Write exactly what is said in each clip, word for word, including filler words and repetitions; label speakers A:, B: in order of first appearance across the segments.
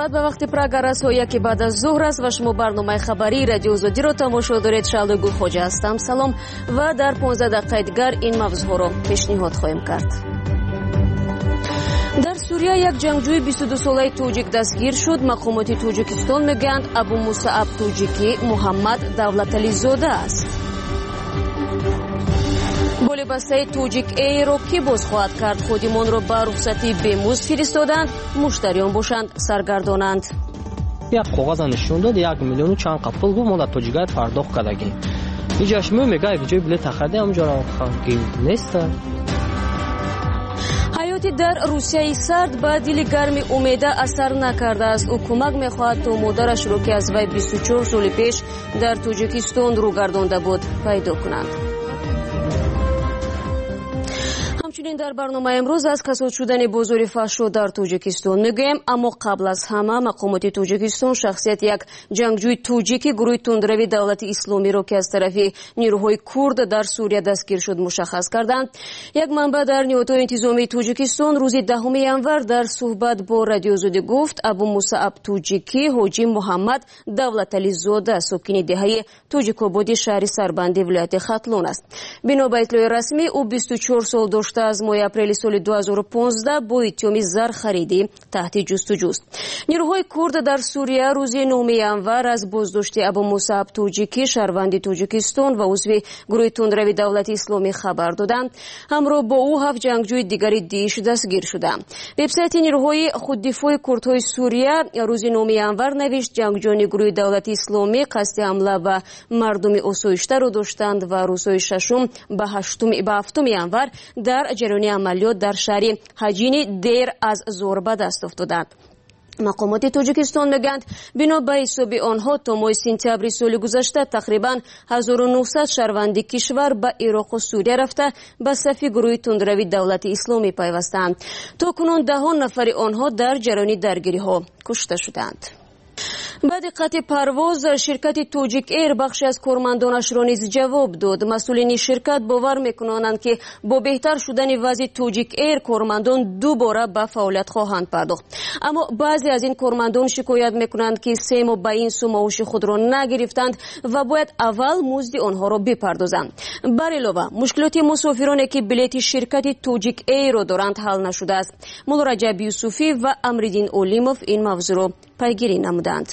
A: سلامت به وقت پرگرس ها یکی بعد از ظهر است و شما برنامه خبری رادیو آزادی را تماشا دارید. شعله خوجه هستم. سلام و در پانزده دقیقه دیگر این موضوع را پیشنهاد خواهیم کرد. در سوریه یک جنگجوی بیست و دو ساله توجیک دستگیر شد. مقامات توجیکستان میگویند ابو مصعب توجیکی محمد دولتعلی زاده است. بولی بسته توجیک ای را کی باز خواهد کرد؟ خودمان را به رخصتی بمزد فرستادند، مشتریان باشند سرگردانند.
B: یک کاغذ نشون داد یک میلیون و چند قپل گفت ما در توجیکات پرداخت کردیم. اینجاش می میگه یک جای بلیط خریدم اونجا را خواهیم نیست.
A: حیاتی در روسیه سرد به دل گرمی امیده اثر نکرده است. او کمک میخواهد تا مادرش را که از وی بیست و چهار سال پیش در توجیکستان رو گردانده بود پیدا کنند. همچنین در برنامه امروز از کساد شدن بازار فحشا در توجیکستان میگوییم، اما قبل از همه مقامات توجیکستان شخصیت یک جنگجوی توجیکی گروه تندروی دولت اسلامی را که از طرف نیروهای کرد در سوریه دستگیر شد مشخص کردند. یک منبع در نیروهای انتظامی توجیکستان روز دهم ژانویه در صحبت با رادیو آزادی گفت ابو مصعب توجیکی حاجی محمد دولتعلی زاده ساکن دهه توجیک‌آبادی شهر سربندی ولایت ختلون است. بنا به اطلاع رسمی او بیست و چهار سال داشته از ماه اپریل سال دو هزار و پانزده با اتهام زر خریدی تحت جستجوست. نیروهای کرد در سوریه روز نهم ژانویه از بازداشت ابو مصعب توجیکی شهروند توجیکستان و عضو گروه تندروی دولت اسلامی خبر دادند. همراه با او هفت جنگجوی دیگری دیش دستگیر شدند. وبسایت نیروهای خوددفاع کردهای سوریه روز نهم ژانویه نوشت جنگجویان گروه دولت اسلامی قصد حمله به مردم آسایشته را داشتند و روزهای ششم به هشتم به هفتم ژانویه در جریان عملیات در شهر حجین دیر از زور به دست افتادند. مقامات توجیکستان میگویند بنا به حساب آنها تا ماه سپتامبر سال گذشته تقریبا هزار و نهصد شهروند کشور به عراق و سوریه رفته به صف گروه تندروی دولت اسلامی پیوستند. تا کنون دهان نفر آنها در جریان درگیری ها کشته شدند. بعد قطع پرواز شرکت توجیک ایر بخشی از کارمندانش را نیز جواب داد. مسئولین شرکت باور میکنند که با بهتر شدن وضع توجیک ایر کارمندان دوباره به فعالیت خواهند پرداخت. اما بعضی از این کارمندان شکایت میکنند که سه ماه به این سو معاش خود را نگرفتند و باید اول مزد آنها را بپردازند. بر علاوه مشکلات مسافرانی که بلیط شرکت توجیک ایر را دارند حل نشده است. مولا رجب یوسفی و امرالدین اولیموف این موضوع را پیگیری نمودند.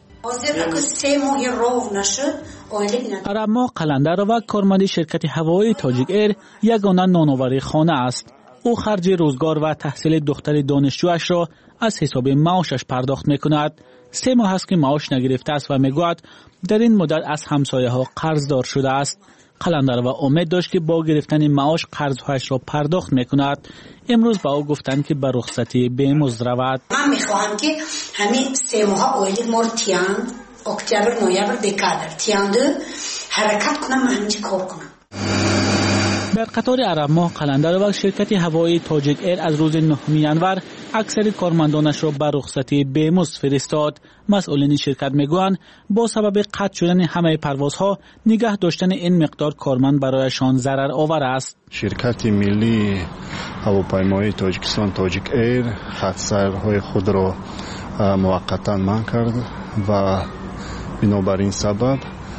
C: ارما قلندر و کارمند شرکت هوایی تاجیک ایر یگانه نانآوری خانه است. او خرج روزگار و تحصیل دختر دانشجویش را از حساب معاشش پرداخت میکند. سه ماه است که معاش نگرفته است و میگوید در این مدت از همسایه ها قرضدار شده است. قلندر و امید داشت که با گرفتن معاش قرضهایش را پرداخت میکند. امروز با او گفتند که به رخصتی بمزد رود.
D: من میخواهم که همین سه ماه اولی مور تیاند اکتبر نوامبر دکادر تیانده حرکت کنم من همینجا کار کنم.
C: در قطار عرب ماه قلندر و شرکت هوایی تاجیک ایر از روز نهم ژانویه اکثر کارمندانش را به رخصتی بمزد فرستاد. مسئولین شرکت میگویند با سبب قطع شدن همه پروازها نگه داشتن این مقدار کارمند برایشان ضرر آور است.
E: شرکت ملی هواپیمایی تاجیکستان تاجیک ایر خط سیرهای خود را موقتا منع کرد و بنابراین سبب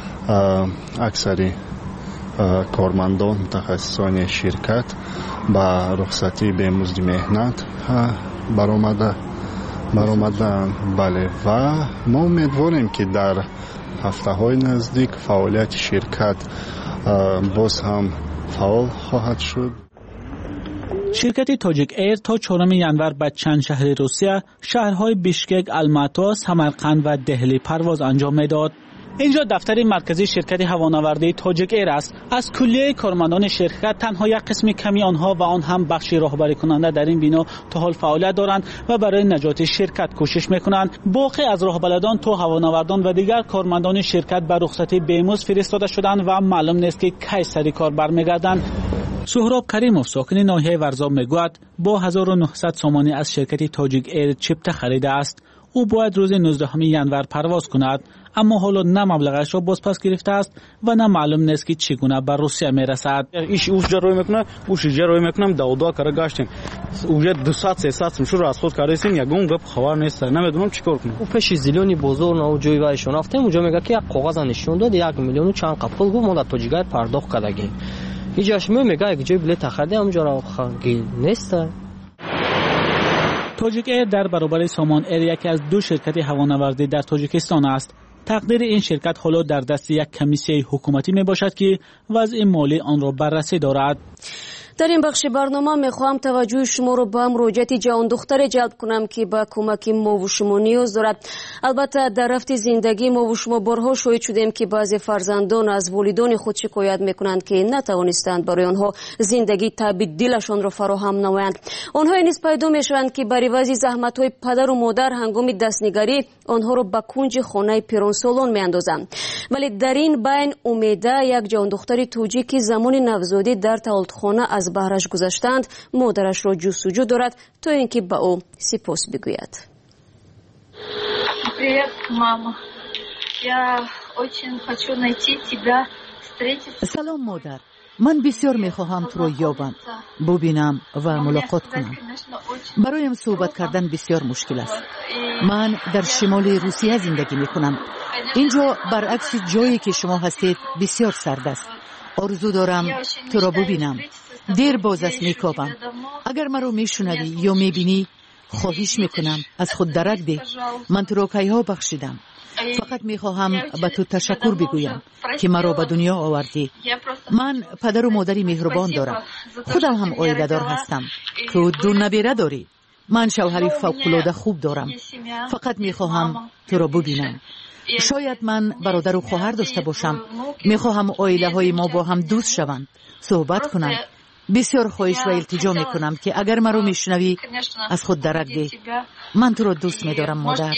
E: اکثری کارمندان متخصصان شرکت با رخصتی به مزد مهنت برآمده برآمدند. بله و ما امیدواریم که در هفته های نزدیک فعالیت شرکت باز هم فعال خواهد شد.
C: شرکت تاجیک ایر تا چهارم ژانویه به چند شهر روسیه شهرهای بیشکک، الماتا، سمرقند و دهلی پرواز انجام میداد. اینجا دفتر مرکزی شرکت هوانوردی تاجیک ایر است. از کلیه کارمندان شرکت تنها یک قسم کمی آنها و آن هم بخشی راهبری کننده در این بنا تا حال فعالیت دارند و برای نجات شرکت کوشش میکنند. باقی از راهبردان تا هوانوردان و دیگر کارمندان شرکت به رخصتی بمزد فرستاده شدند و معلوم نیست که کی سر کار برمیگردند. سهراب کریموف ساکن ناحیه ورزاب میگوید با هزار و نهصد سامانی از شرکت تاجیک ایر چپته خریده است. او باید روز نوزدهم ژانویه پرواز کند، اما حالا نه مبلغش را بازپس گرفته است و نه معلوم نیست که چگونه به روسیه میرسد.
F: ایش اوش جروی میکنه، اوش جروی میکنم داودا کار گاشتیم. اوج دویست سیصد میشه رو از خود کاریسیم یگون گپ خبر نیست. نمیدونم چیکار کنم.
B: او پیش زیلونی بزرگ و جوی وای شناختیم اونجا میگه که یک کاغذ نشون داد یک میلیون و چند قپل گفت ما در تاجیکیت پرداخت کردیم. اینجاش میگه یک جای بلیط خریدم اونجا را خنگی نیست.
C: تاجیک ایر در برابر سامان ایر یکی از دو شرکت هوانوردی در تاجیکستان است. تقدیر این شرکت حالا در دست یک کمیسیه حکومتی می باشد که وضع مالی آن را بررسی دارد.
A: در این بخش برنامه میخواهم توجه شما رو به مراجعت جوان دختر جلب کنم که به کمک ما و شما نیاز دارد. البته در رفت زندگی ما و شما بارها شاهد شدیم که بعضی فرزندان از والدان خود شکایت میکنند که نتوانستند برای آنها زندگی تبدیلشان را فراهم نمایند. آنها نیز پیدا میشوند که بر عوض زحمت های پدر و مادر هنگام دستنگری آنها را به کنج خانه پیرانسالان میاندازند. ولی در این بین امیده یک جوان دختر توجیکی زمان نوزادی در تولدخانه از بهرش گذشتند مادرش را جستجو دارد تا اینکه به او سپاس بگوید.
G: Привет, мама. Я очень хочу найти тебя, встретиться.
H: سلام مادر. من بسیار میخواهم تو را یابم، ببینم و ملاقات کنم. برایم صحبت کردن بسیار مشکل است. من در شمال روسیه زندگی میکنم. اینجا برعکس جایی که شما هستید بسیار سرد است. آرزو دارم تو را ببینم. دیر باز است میکوبم. اگر من رو میشنوی یا میبینی خواهش میکنم از خود درک ده. من تو را کیها بخشیدم. فقط میخواهم به تو تشکر بگویم که مرا به دنیا آوردی. من پدر و مادری مهربان دارم. خودم هم عائله دار هستم. تو دو نبیره داری. من شوهری فوق‌العاده خوب دارم. فقط میخواهم تو را ببینم. شاید من برادر و خواهر داشته باشم. میخواهم عائله های ما با هم دوست شوند، صحبت کنند. بسیار خواهش و التجا میکنم که اگر من رو میشنوی از خود درک ده. من تو رو دوست میدارم مادر.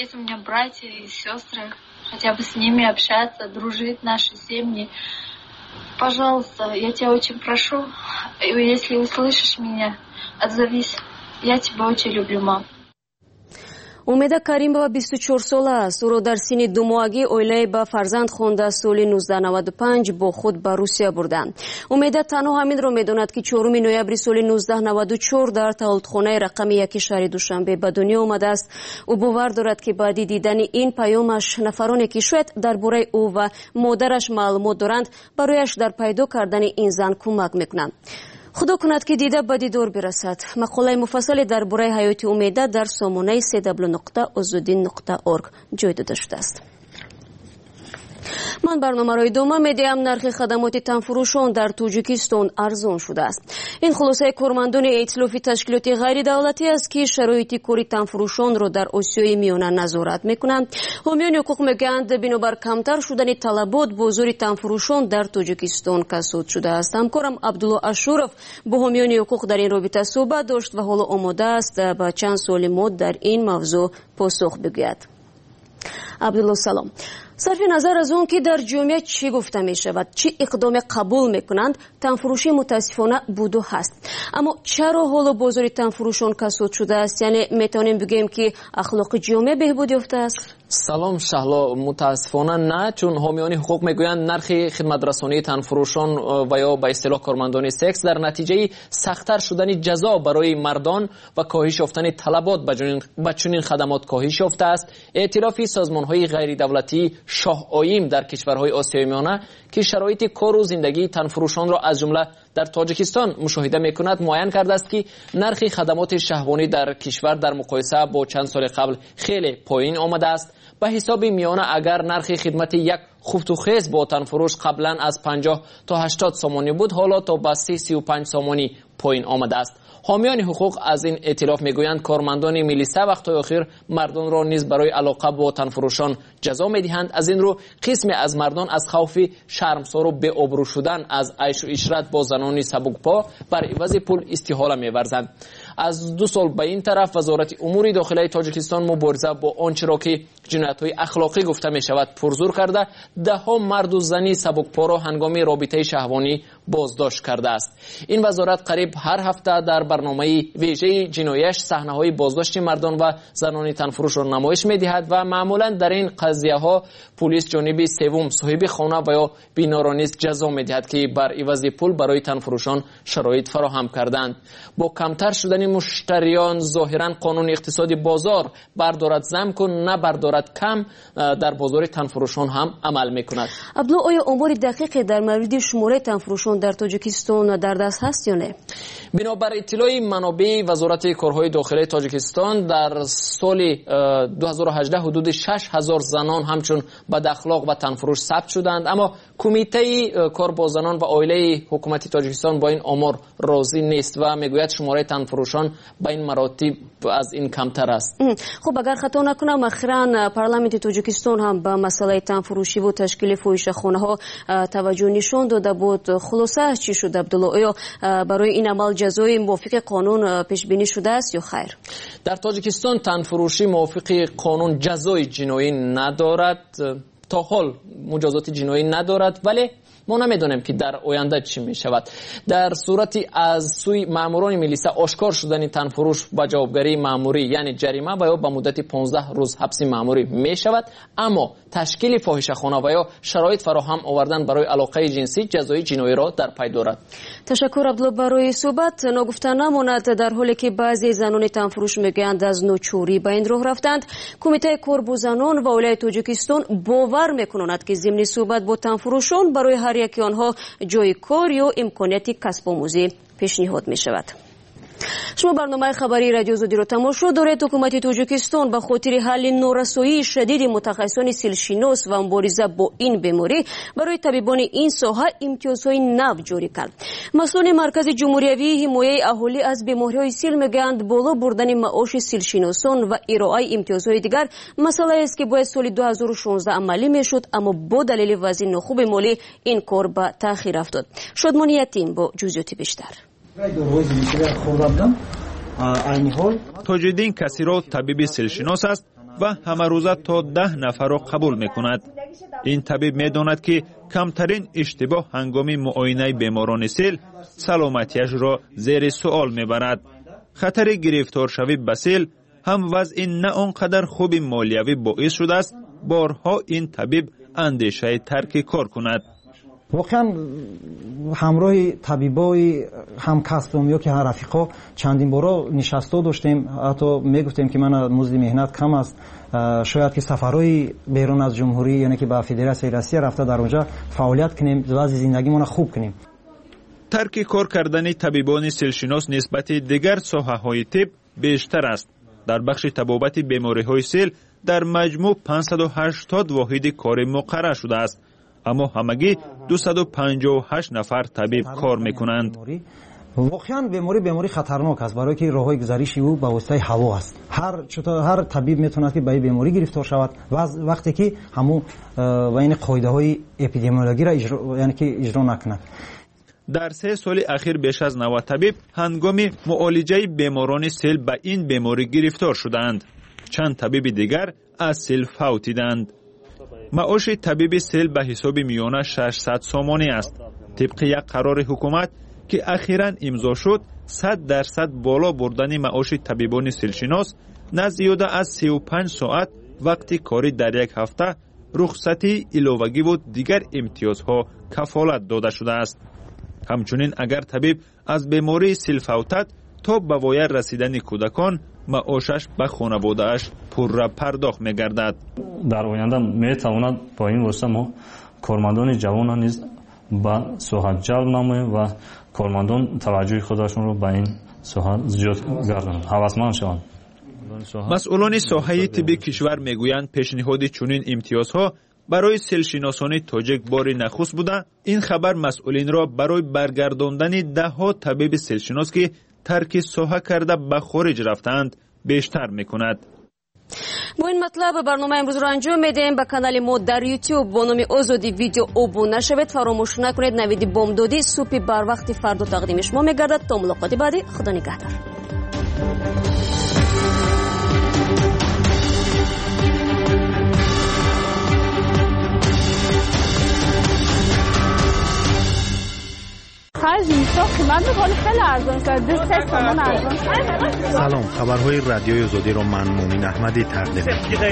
G: хотя бы с ними общаться, дружить наши семьи. Пожалуйста, я тебя очень прошу, если услышишь меня, отзовись. Я тебя очень люблю, мам.
A: امیده کریمова بیست و چهار ساله است. او را در سن دو ماهگی اویله به فرزند خوانده سال نوزده نود و پنج با خود به روسیه بردند. امیده تنها همین را میداند که چهارم نوامبر سال نوزده نود و چهار در تولدخانه رقم یک شهر دوشنبه به دنیا آمده است. او باور دارد که بعد دیدن این پیامش نفرانی که شاید درباره او و مادرش معلومات دارند برایش در پیدا کردن این زن کمک میکنند. خدا کند که دیده به دیدار برسد. مقاله مفصل درباره حیات امیده در سامانه سی دبلیو نقطه آزادی نقطه اورگ جای داده شده است. من برنامه را ادامه میدهم. نرخ خدمات تنفروشان در تاجیکستان ارزان شده است. این خلاصه کارمندان ائتلاف تشکیلات غیر دولتی است که شرایط کاری تنفروشان را در آسیای میانه نظارت میکنند. حامیان حقوق میگویند بنابر کمتر شدن طلبات بازار تنفروشان در تاجیکستان کساد شده است. همکارم عبدالله اشورف با حامیان حقوق در این رابطه صحبت داشت و حالا آماده است با چند سوال ما در این موضوع پاسخ بگوید. عبدالله سلام. صرف نظر از اون که در جامعه چی گفته می شود، چی اقدام قبول می کنند، تنفروشی متاسفانه بود و هست. اما چرا حالا بازار تنفروشان کساد شده است؟ یعنی میتونیم بگیم که اخلاق جامعه بهبود یافته است؟
I: سلام شهلا، متاسفانه نه، چون حامیان حقوق میگویند نرخ خدمترسانی تنفروشان و یا به اصطلاح کارمندان سکس در نتیجه سخت‌تر شدن جزا برای مردان و کاهش یافتن طلبات به چنین خدمات کاهش یافته است. ائتلاف سازمان‌های غیر دولتی شاه آییم در کشورهای آسیای میانه که شرایط کار و زندگی تنفروشان را از جمله در تاجیکستان مشاهده میکند معین کرده است که نرخ خدمات شهوانی در کشور در مقایسه با چند سال قبل خیلی پایین آمده است. به حساب میانه اگر نرخ خدمت یک خفت و خیز با تنفروش قبلا از پنجاه تا هشتاد سامانی بود، حالا تا به سی و پنج سامانی پایین آمده است. حامیان حقوق از این ائتلاف میگویند کارمندان ملیسه وقت‌های اخیر مردان را نیز برای علاقه با تنفروشان جزا میدهند. از این رو قسمی از مردان از خوف شرمسار و بی آبرو شدن از عیش و عشرت با زنان سبکپا بر عوض پول استحاله می‌ورزند. از دو سال به این طرف وزارت امور داخلی تاجیکستان مبارزه با آنچه را که جنایت‌های اخلاقی گفته می شود پرزور کرده، ده ها مرد و زنی سبکپا را هنگام رابطه شهوانی بازداشت کرده است. این وزارت قریب هر هفته در برنامه ویژه جنایش صحنه‌های بازداشت مردان و زنان تنفروش را نمایش می‌دهد و معمولا در این قضیه‌ها پلیس جانب سوم صاحب خانه و یا بینا را نیز جزا می‌دهد که بر عوض پول برای تنفروشان شرایط فراهم کردند. با کمتر شدن مشتریان ظاهرا قانون اقتصادی بازار بردارد زم کن نه بردارد کم در بازار تنفروشان هم عمل می‌کند.
A: عبدالله، آیا آمار دقیقی در مورد شماره تنفروشان در تاجیکستان در دست هست یا نه؟
I: بنابر اطلاع منابع وزارت کارهای داخلی تاجیکستان در سال دو هزار و هجده حدود شش هزار زنان همچون بد اخلاق و تنفروش ثبت شدند، اما کمیته کار با زنان و عائله حکومت تاجیکستان با این آمار راضی نیست و میگوید شماره تنفروشان به این مراتب از این کمتر است.
A: خب اگر خطا نکنم اخیراً پارلمانت تاجیکستان هم به مسئله تنفروشی و تشکیل فاحشه‌خانه ها توجه نشان داده بود. خلاصه چی شد عبدالله؟ آیا برای این عمل جزای موافق قانون پیش بینی شده است یا خیر؟
I: در تاجیکستان تنفروشی موافق قانون جزای جنایی ندارد، تا حال مجازات جنایی ندارد، ولی ما نمیدونیم که در آینده چی می شود. در صورتی از سوی ماموران میلیسا آشکار شدن تنفروش با جوابگری ماموری یعنی جریمه و یا به مدت پانزده روز حبس ماموری می شود، اما تشکیل فاحشه‌خانه و یا شرایط فراهم آوردن برای علاقه جنسی جزای جنایی را در پی دارد.
A: تشکر عبدالله برای صحبت. نگفته نماند در حالی که بعضی زنان تنفروش میگویند از نوچوری به این راه رفتند، کمیته کار با زنان و ولایت تاجیکستان باور میکنند که ضمن صحبت با تنفروشان برای هر یکی آنها جای کار یا امکانیت کسب آموزی پیشنهاد می شود. شما برنامه خبری رادیو زودی رو تماشا دارید. حکومت تاجیکستان به خاطر حل نارسایی شدید متخصصان سیلشناس و مبارزه با این بیماری برای طبیبان این ساحه امتیازهای نو جاری کرد. مسئولان مرکز جمهوری حمایت اهالی از بیماری‌های سیل میگویند بالا بردن معاش سیلشناسان و ارائه امتیازهای دیگر مسئله است که باید سال دو هزار و شانزده عملی میشد، اما با دلیل وضع ناخوب مالی این کار به تأخیر افتاد. شادمان یتیم با جزئیات بیشتر.
J: تاج‌الدین کسیرو طبیب سیلشناس است و همه روزه تا ده نفر را قبول میکند. این طبیب میداند که کمترین اشتباه هنگام معاینه بیماران سیل سلامتیش را زیر سوال میبرد. خطر گرفتار شوی به سیل هم وضع نه آنقدر خوب مالیوی باعث شده است بارها این طبیب اندیشه ترک کار کند.
K: واقعا همراه طبیبای همکسبم یا که هر رفیقا چندین بارا نشسته داشتیم، حتی میگفتیم که من مزد مهنت کم است، شاید که سفرهای بیرون از جمهوری یعنی که به فدراسیون روسیه رفته در اونجا فعالیت کنیم، وضع زندگیمون خوب کنیم.
J: ترک کار کردن طبیبان سیلشناس نسبت دیگر ساحه‌های طب بیشتر است. در بخش طبابت بیماری‌های سیل در مجموع پانصد و هشتاد واحد کار مقرر شده است، اما همگی دویست و پنجاه و هشت نفر طبیب کار میکنند.
K: واقعا بیماری بیماری خطرناک است، برای که راههای گذریشی او به واسطه هوا است. هر چطور هر طبیب میتونه که به این بیماری گرفتار شود وقتی که همون بین قاعده های اپیدمیولوژی را اجرا یعنی که اجرا نکنه.
J: در سه سال اخیر بیش از نود طبیب هنگام معالجه بیماران سیل به این بیماری گرفتار شدند. چند طبیب دیگر از سیل فوتیدند. معاش طبیب سیل به حساب میانه ششصد سومانی است. طبق یک قرار حکومت که اخیراً امضا شد، صد درصد بالا بردن معاش طبیبان سیلشناس نه زیاده از سی و پنج ساعت وقتی کاری در یک هفته، رخصتی علاوگی و دیگر امتیازها کفالت داده شده است. همچنین اگر طبیب از بیماری سیل فوتد تا به وای رسیدن کودکان، معاشش به خانواده‌اش پورا پرداخت می‌گردد.
L: در آینده می‌تواند با این واسطه ما کارمندان جوان نیز به ساحت جلب نماییم و کارمندان توجه خودشون رو به این ساحت زیاد گردانند، هوسمند شوند.
J: مسئولان ساحه طبی کشور میگویند پیشنهاد چنین امتیازها برای سیلشناسان تاجیک باری نخست بوده. این خبر مسئولین را برای برگرداندن ده ها طبیب سیلشناس که ترک ساحه کرده به خارج رفتند بیشتر میکند.
A: با این مطلب برنامه امروز را انجام میدیم. به کانال ما در یوتیوب با نام آزادی ویدیو ابونه شوید. فراموش نکنید نوید بامدادی صبح بر وقت فردا تقدیم شما میگردد. تا ملاقات بعدی، خدا نگهدار.
M: خرج میشه قیمت میکنه خیلی ارزان شد دو سه تومن ارزان شد.
N: سلام، خبرهای رادیوی آزادی را من مومن احمدی تقدیم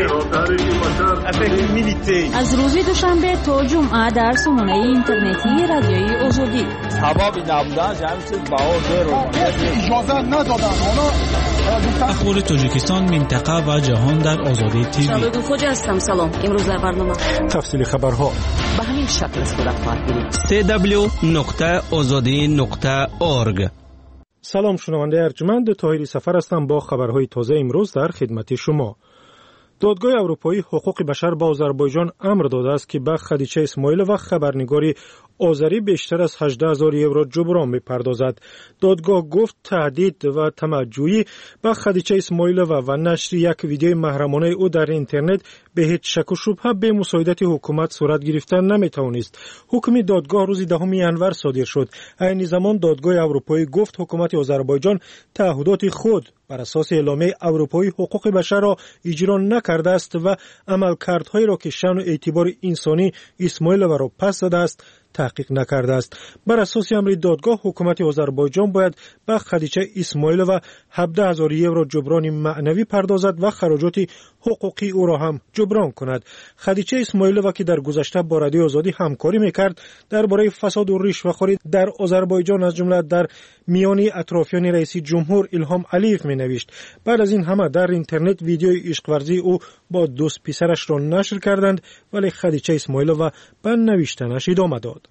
N: می‌کنم.
O: از روز دوشنبه تا جمعه در سامانه اینترنتی رادیوی آزادی.
P: سبب نبودن جمعیت بهادر رو اجازه ندادن.
C: اخبار تاجیکستان، منطقه و جهان در آزادی تیوی.
A: شباب خوش هستم. سلام. امروز در برنامه
N: تفصیل خبرها
H: به همین شکل صورت خواهد بود.
Q: سی دبلیو نقطه آزادی نقطه اورگ.
R: سلام، شنونده ارجمند، طاهری سفر هستم با خبرهای تازه امروز در خدمت شما. دادگاه اروپایی حقوق بشر با آذربایجان امر داده است که به خدیجه اسماعیل و خبرنگاری آذری بیشتر از هجده هزار یورو جبران می‌پردازد. دادگاه گفت تهدید و طمع‌جویی به خدیجه اسماعیل و و نشر یک ویدیوی محرمانه او در اینترنت به هیچ شک و شبهه به مساعدت حکومت صورت گرفتن نمی‌توانست. حکم دادگاه روز دهم ینور صادر شد. عین زمان دادگاه اروپایی گفت حکومت آذربایجان تعهدات خود بر اساس اعلامیه اروپایی حقوق بشر را اجرا نکرده است و عملکردهایی را که شأن و اعتبار انسانی اسماعیل را پس زده است تحقیق نکرده است. بر اساس امر دادگاه حکومت آذربایجان باید به خدیجه اسماعیل و هفده هزار یورو جبران معنوی پردازد و خراجات حقوقی او را هم جبران کند. خدیجه اسماعیل و که در گذشته با رادیو آزادی همکاری میکرد درباره فساد و رشوه‌خوری در آذربایجان از جمله در میان اطرافیان رئیس جمهور الهام علیف مینوشت. بعد از این همه در اینترنت ویدیوی عشق ورزی او با دوست پسرش را نشر کردند، ولی خدیجه اسماعیل و به نوشتنش ادامه داد.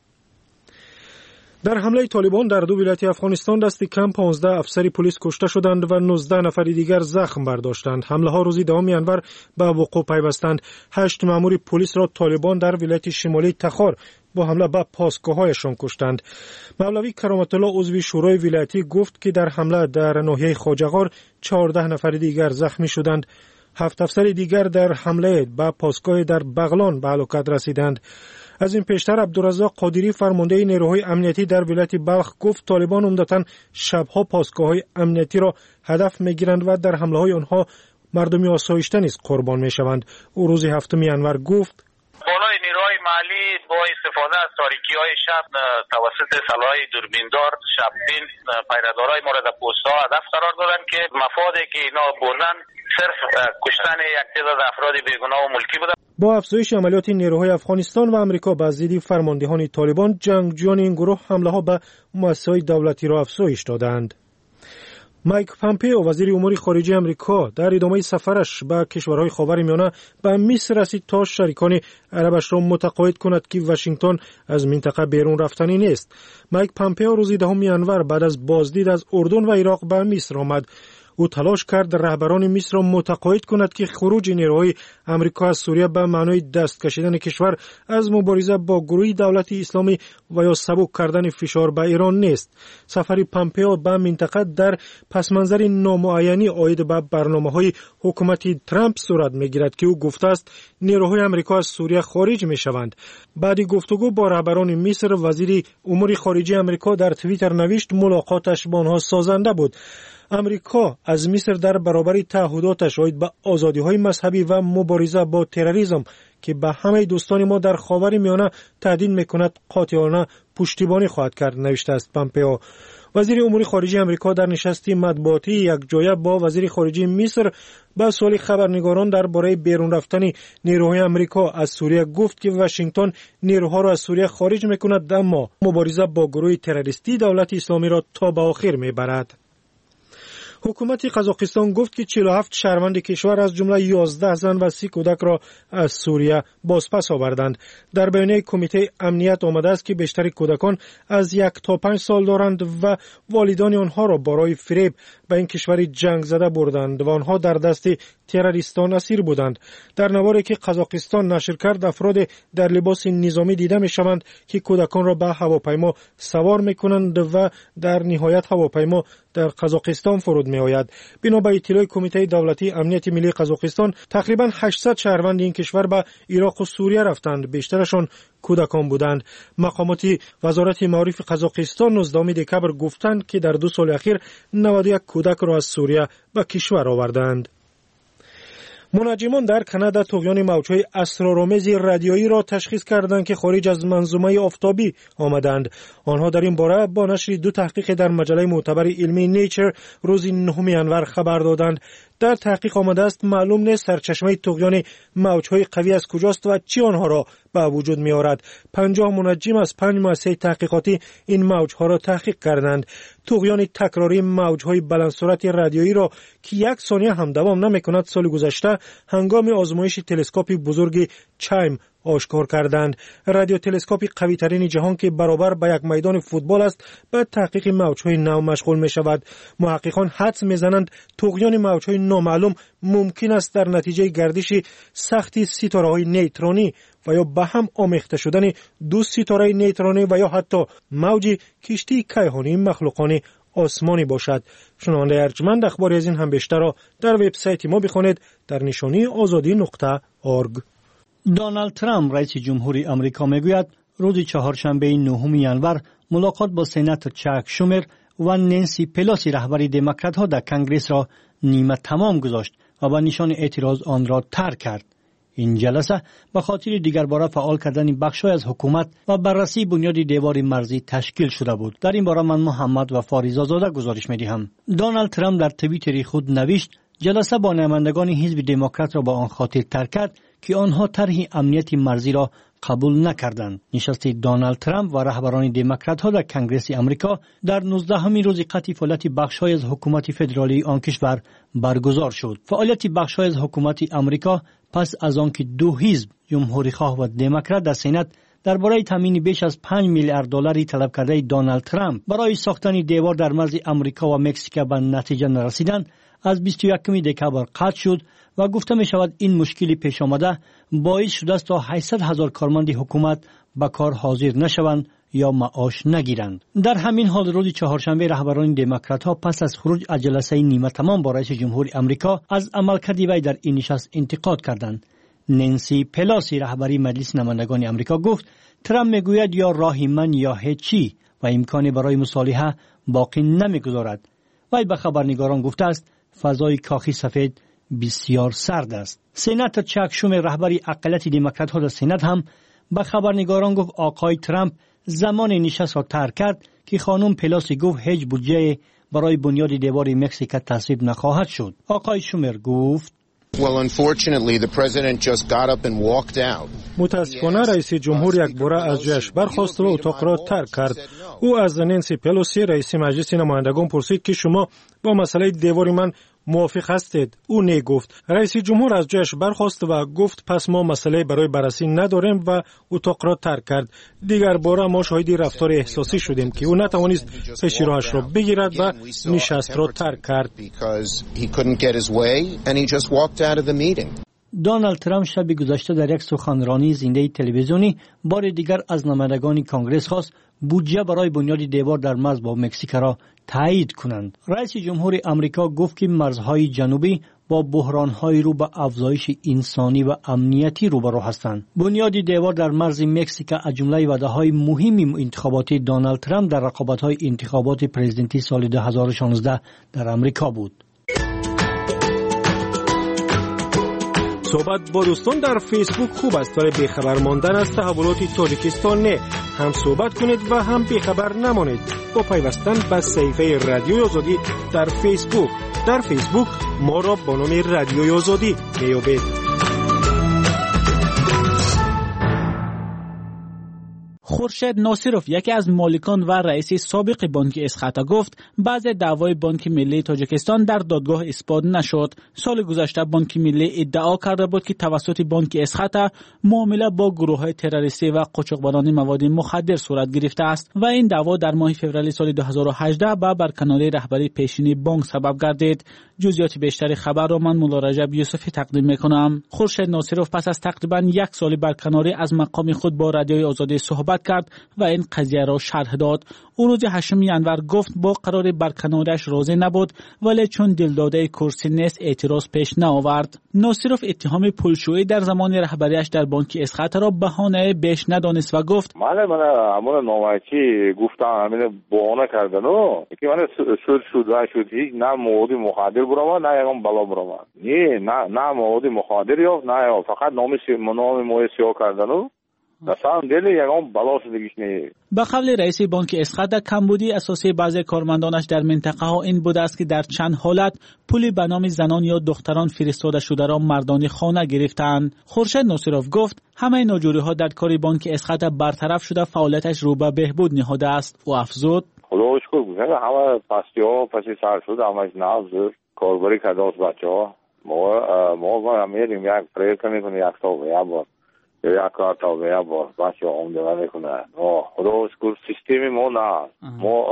R: در حمله طالبان در دو ولایت افغانستان دست کم پانزده افسر پلیس کشته شدند و نوزده نفر دیگر زخم برداشتند. حمله ها روز دهم ینور به وقوع پیوستند. هشت مأمور پلیس را طالبان در ولایت شمالی تخار با حمله به پاسگاه‌هایشان کشتند. مولوی کرامت الله عضو شورای ولایتی گفت که در حمله در ناحیه خواجه‌غار چهارده نفر دیگر زخمی شدند. هفت افسر دیگر در حمله به پاسگاه در بغلان به هلاکت رسیدند. از این پیشتر عبدالرزاق قادری فرمانده نیروهای امنیتی در ولایت بلخ گفت طالبان عمدتاً شبها پاسگاه‌های امنیتی را هدف می‌گیرند و در حمله‌های آنها مردمی آسایشته نیز قربان می‌شوند. او روز هفتم ینور گفت
S: بالای نیروهای محلی با استفاده از تاریکی‌های شب توسط سلاح‌های دوربیندار شب‌بین پیره‌دارای مورد پست‌ها هدف قرار دادند که مفادی که اینا بردن صرف کشتن یک تعداد افراد بیگناه و ملکی بوده.
R: با افزایش عملیات نیروهای افغانستان و امریکا به ضد فرماندهان طالبان، جنگجویان این گروه حمله‌ها به مؤسسه‌های دولتی را افزایش دادند. مایک پامپئو وزیر امور خارجه امریکا در ادامه سفرش به کشورهای خاورمیانه به مصر رسید تا شریکان عربش را متقاعد کند که واشنگتن از منطقه بیرون رفتنی نیست. مایک پامپئو روز دهم ینور بعد از بازدید از اردن و عراق به مصر آمد. او تلاش کرد رهبران مصر را متقاعد کند که خروج نیروهای امریکا از سوریه به معنای دست کشیدن کشور از مبارزه با گروه دولت اسلامی و یا سبک کردن فشار به ایران نیست. سفر پامپئو به منطقه در پس منظر نامعینی عاید به برنامه‌های حکومت ترامپ صورت می‌گیرد که او گفته است نیروهای امریکا از سوریه خارج می‌شوند. بعد گفتگو با رهبران مصر، وزیر امور خارجه امریکا در توییتر نوشت ملاقاتش با آنها سازنده بود. امریکا از مصر در برابر تعهداتش عاید به آزادی‌های مذهبی و مبارزه با تروریسم که به همه دوستان ما در خاورمیانه تهدید می‌کند قاطعانه پشتیبانی خواهد کرد، نوشته است پامپئو. وزیر امور خارجه امریکا در نشستی مطبوعاتی یک جایه با وزیر خارجه مصر به سوال خبرنگاران درباره بیرون رفتن نیروهای امریکا از سوریه گفت که واشنگتن نیروها را از سوریه خارج می‌کند، اما مبارزه با گروه تروریستی دولت اسلامی را تا به آخر می‌برد. حکومت قزاقستان گفت که چهل و هفت شهروند کشور از جمله یازده زن و سی کودک را از سوریه بازپس آوردند. در بیانیه کمیته امنیت آمده است که بیشتر کودکان از یک تا پنج سال دارند و والدان آنها را برای فریب به این کشور جنگ زده بردند و آنها در دست تروریستان اسیر بودند. در نواری که قزاقستان نشر کرد، افراد در لباس نظامی دیده می شوند که کودکان را به هواپیما سوار می کنند و در نهایت هواپیما در قزاقستان فرود می آید. بنا به اطلاع کمیته دولتی امنیت ملی قزاقستان، تقریبا هشتصد شهروند این کشور به عراق و سوریه رفتند، بیشترشان کودکان بودند. مقامات وزارت معارف قزاقستان نوزدهم دکبر گفتند که در دو سال اخیر نود و یک کودک را از سوریه به کشور آوردند. منجمان در کانادا طغیان موجهای اسرارآمیز رادیویی را تشخیص کردند که خارج از منظومه آفتابی آمدند. آنها در این باره با نشر دو تحقیق در مجله معتبر علمی نیچر روز نهم ژانویه خبر دادند. در تحقیق آمده است معلوم نیست سرچشمه طغیان موجهای قوی از کجاست و چی آنها را به وجود می آورد. پنجاه منجم از پنج مؤسسه تحقیقاتی این موجها را تحقیق کردند. طغیان تکراری موجهای بلند سرعت رادیویی را که یک ثانیه هم دوام نمی کند سال گذشته هنگام آزمایش تلسکوپ بزرگ چایم آشکار کردند. رادیو تلسکوپ قوی ترین جهان که برابر به یک میدان فوتبال است به تحقیق موجهای نو مشغول می شود. محققان حدس می زنند طغیان موجهای نامعلوم ممکن است در نتیجه گردش سخت ستاره های نیترونی و یا به هم آمیخته شدن دو ستاره نیترونی و یا حتی موج کشتی کیهانی مخلوقان آسمانی باشد. شنونده ارجمند اخباری از این هم بیشتر را در وبسایت ما بخوانید در نشانی آزادی نقطه اورگ.
B: دونالد ترامپ رئیس جمهوری آمریکا میگوید روز چهارشنبه نهم ژانویه ملاقات با سناتور چاک شومر و نانسی پلوسی رهبری دموکرات ها در کنگره را نیمه تمام گذاشت و با نشان اعتراض آن را ترک کرد. این جلسه به خاطر دیگر باره فعال کردن بخش‌های از حکومت و بررسی بنیاد دیوار مرزی تشکیل شده بود. در این باره من محمد و فاریزاده گزارش می‌دهم. دونالد ترامپ در توییتر خود نوشت جلسه با نمایندگان حزب دموکرات را با آن خاطر ترک کرد که آنها طرح امنیت مرزی را قبول نکردند. نشست دونالد ترامپ و رهبران دموکرات ها در کنگره آمریکا در نوزدهمین روز قطعی فعالیت بخش‌های از حکومت فدرالی آن کشور برگزار شد. فعالیت بخش‌های از حکومت آمریکا پس از آنکه دو حزب جمهوری خواه و دموکرات در سنات درباره تامین بیش از پنج میلیارد دلاری طلب کرده دونالد ترامپ برای ساختن دیوار در مرز آمریکا و مکزیک به نتیجه نرسیدند، از بیست و یکم دکامبر قطع شد و گفته می شود این مشکلی پیش آمده باعث شده است تا هشتصد هزار کارمند حکومت به کار حاضر نشوند یا معاش نگیرند. در همین حال روز چهارشنبه رهبران دموکرات ها پس از خروج از جلسه نیمه تمام با رئیس جمهوری آمریکا از عملکرد وی در این نشست انتقاد کردند. نانسی پلوسی رهبری مجلس نمایندگان آمریکا گفت ترامپ میگوید یا راه من یا هیچی و امکانی برای مصالحه باقی نمیگذارد. وی به خبرنگاران گفته است فضای کاخی سفید بسیار سرد است. سناتور چاک شومر رهبری اقلیت دموکرات ها در سنات هم به خبرنگاران گفت آقای ترامپ زمان نشست را ترک کرد که خانم پلوسی گفت هیچ بودجه برای بنیاد دیوار مکزیک تصویب نخواهد شد. آقای شومر گفت
T: Well, unfortunately, the president just got up and walked out.
R: متاسفانه رئیس جمهور یک باره از جایش برخاست و اتاق را ترک کرد. او از نانسی پلوسی رئیس مجلس نمایندگان پرسید که شما با مسئله دیوار من موافق هستید؟ او نه گفت. رئیس جمهور از جایش برخاست و گفت پس ما مسئله برای بررسی نداریم و اتاق را ترک کرد. دیگر باره ما شاهد رفتار احساسی شدیم که او نتوانست پیش راهش را بگیرد و نشست را ترک کرد.
B: دونالد ترامپ شب گذشته در یک سخنرانی زنده تلویزیونی بار دیگر از نمایندگان کنگره خواست بودجه برای بنیاد دیوار در مرز با مکزیک را تایید کنند. رئیس جمهور آمریکا گفت که مرزهای جنوبی با بحران‌های رو به افزایش انسانی و امنیتی روبرو هستند. بنیاد دیوار در مرز مکزیک از جمله وعده‌های مهم انتخاباتی دونالد ترامپ در رقابت‌های انتخابات پرزیدنتی سال دو هزار و شانزده در آمریکا بود.
R: صحبت با دوستان در فیسبوک خوب است، ولی بیخبر ماندن از تحولات تاجیکستان نه. هم صحبت کنید و هم بیخبر نمانید با پیوستن به صفحه رادیوی آزادی در فیسبوک. در فیسبوک ما را با نام رادیوی آزادی میابید.
C: خورشید ناصرов یکی از مالکان و رئیس سابق بانک اسخط گفت بعض دعوای بانک ملی تاجیکستان در دادگاه اثبات نشد. سال گذشته بانک ملی ادعا کرده بود که توسط بانک اسخط معامله با گروه‌های تروریستی و قاچاقبران مواد مخدر صورت گرفته است و این دعوا در ماه فوریه سال دو هزار و هجده به برکناری رهبری پیشین بانک سبب گردید. جزئیات بیشتر خبر را من مولا رجب یوسفی تقدیم میکنم. خورشید ناصرов پس از تقریبا یک سال برکناری از مقام خود با رادیوی آزادی صحبت صحبت کرد و این قضیه را شرح داد. او روز هشتم ژانویه گفت با قرار برکناریش راضی نبود، ولی چون دلداده کرسی نیست اعتراض پیش نآورد. ناصرف اتهام پولشویی در زمان رهبریش در بانک اسقاط را بهانه بیش ندانست و گفت
U: من من همون نامکی گفتم همین بهانه کردن و که من شد شد و شد هیچ نه مواد مخدر برام نه یکم بالا برام نه نه نه مواد مخدر یا نه فقط نام نام موی سیاه کردن و مثلا دل یکم بالا شدگیش نه.
C: به قول رئیس بانک اسقاط کمبودی اساسی بعضی کارمندانش در منطقه ها این بوده است که در چند حالت پولی به نام زنان یا دختران فرستاده شده را مردانی خانه گرفتند. خورشید ناصرف گفت همه ناجوری ها در کار بانک اسقاط برطرف شده، فعالیتش رو به بهبود نهاده است و افزود
U: خدا شکر گفتن همه پستی ها پسی سر شد همش نفذ کاربری کرده از بچه ها ما ما میریم یک پریرکه میکنه یک تا و یک بار یا یک کار تا و یک بار بچه ها آمده میکنه. خدا شکر سیستمی ما نه ما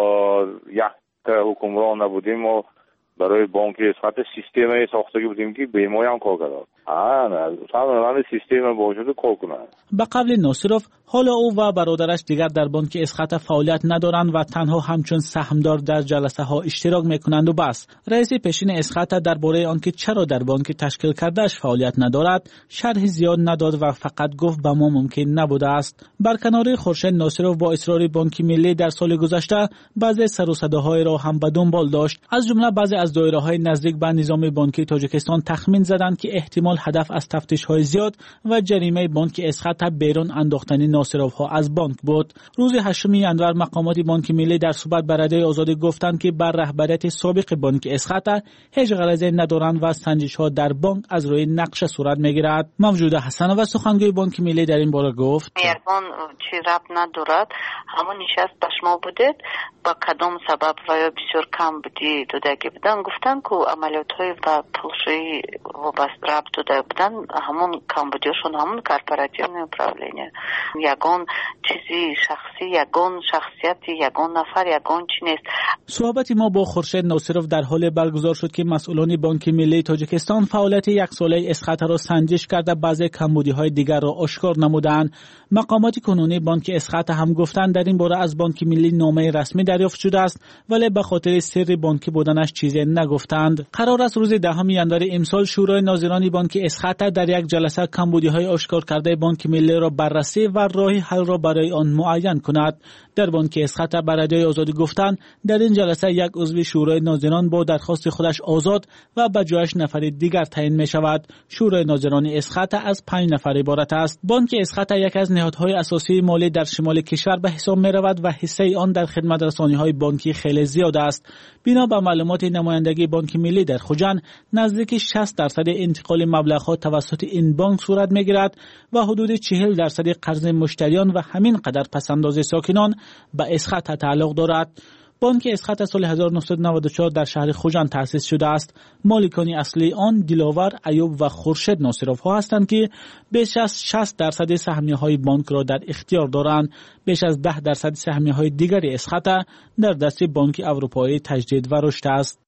U: یک حکمران نبودیم و برای بانک اسقاط سیستمی ساخته بودیم که به ما هم کار کرد. آه نه سیستم باوجود کار کنه.
C: به قول ناصرف حالا او و برادرش دیگر در بانک اسقاط فعالیت ندارند و تنها همچون سهمدار در جلسه ها اشتراک میکنند و بس. رئیس پیشین اسقاط درباره آنکه چرا در بانک تشکیل کردهش فعالیت ندارد شرح زیاد نداد و فقط گفت به ما ممکن نبوده است. برکناری خورشید ناصرف با اصرار بانک ملی در سال گذشته بعضی سر و صداهای را هم به دنبال داشت. از جمله بعضی از دایره‌های نزدیک به نظام بانکی تاجیکستان تخمین زدند که احتمال هدف از تفتیش‌های زیاد و جریمه بانک اسقاط بیرون انداختن ناصرف‌ها از بانک بود. روز هشتم ژانویه مقامات بانک ملی در صحبت با رادیوی آزادی گفتند که بر رهبریت سابق بانک اسقاط هیچ غرضی ندارند و سنجش‌ها در بانک از روی نقشه صورت می‌گیرد. موجوده حسنова سخنگوی بانک ملی در این باره گفت
V: یگان چی ربط ندارد، همون نشست به شما بودید با کدام سبب و یا بسیار کم بودی دودگی بودن گفتن که عملیات‌های و پولشویی وابسته ربط داده بودن همون کمبودیاشون همون کارپوراتیون управления. یگان چیزی شخصی، یگان شخصیتی، یگان نفر، یگان چی نیست.
C: صحبت ما با خورشید ناصرف در حال برگزار شد که مسئولان بانک ملی تاجیکستان فعالیت یک ساله اسقاط را سنجش کرده بعضی کمبودی‌های دیگر را آشکار نمودند. مقامات کنونی بانک اسقاط هم گفتند در این باره از بانک ملی نامه رسمی دریافت شده است ولی به خاطر سر بانکی بودنش چیزی نگفتند. قرار است روز دهم ژانویه امسال شورای ناظران بانک اسقاط در یک جلسه کمبودی‌های آشکار کرده بانک ملی را بررسی و راه حل را برای آن معین کند. در بانک اسقاط به رادیوی آزادی گفتند در این جلسه یک عضو شورای ناظران با درخواست خودش آزاد و به جایش نفر دیگر تعیین می شود. شورای ناظران اسقاط از پنج نفر عبارت است. بانک اسقاط یک از نهادهای اساسی مالی در شمال کشور به حساب می رود و حصه آن در خدمت رسانی‌های بانکی خیلی زیاد است. بنا به معلومات نمایندگی بانک ملی در خوجند نزدیک شصت درصد انتقال مبلغ‌ها توسط این بانک صورت می‌گیرد و حدود چهل درصد قرض مشتریان و همین قدر پس‌انداز ساکنان به اسقاط تعلق دارد. بانک اسقاط سال هزار و نهصد و نود و چهار در شهر خوجند تأسیس شده است. مالکان اصلی آن دلاور، ایوب و خورشید ناصرف ها هستند که بیش از شصت درصد سهمیه های بانک را در اختیار دارند. بیش از ده درصد سهمیه های دیگر اسقاط در دست بانک اروپایی تجدید و رشد است.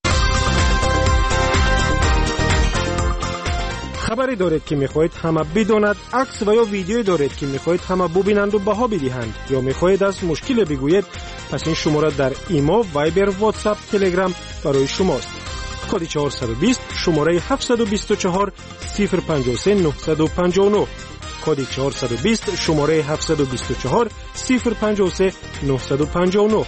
R: خبری دارید که میخواهید همه بداند، عکس و یا ویدیویی دارید که میخواهید همه ببینند و بها بدهند یا میخواهید از مشکل بگویید، پس این شماره در ایما، وایبر، واتساپ، تلگرام برای شماست. کد چهارصد و بیست شماره هفتصد و بیست و چهار صفر پنجاه و سه نهصد و پنجاه و نه. کد چهارصد و بیست شماره هفتصد و بیست و چهار صفر پنجاه و سه نهصد و پنجاه و نه.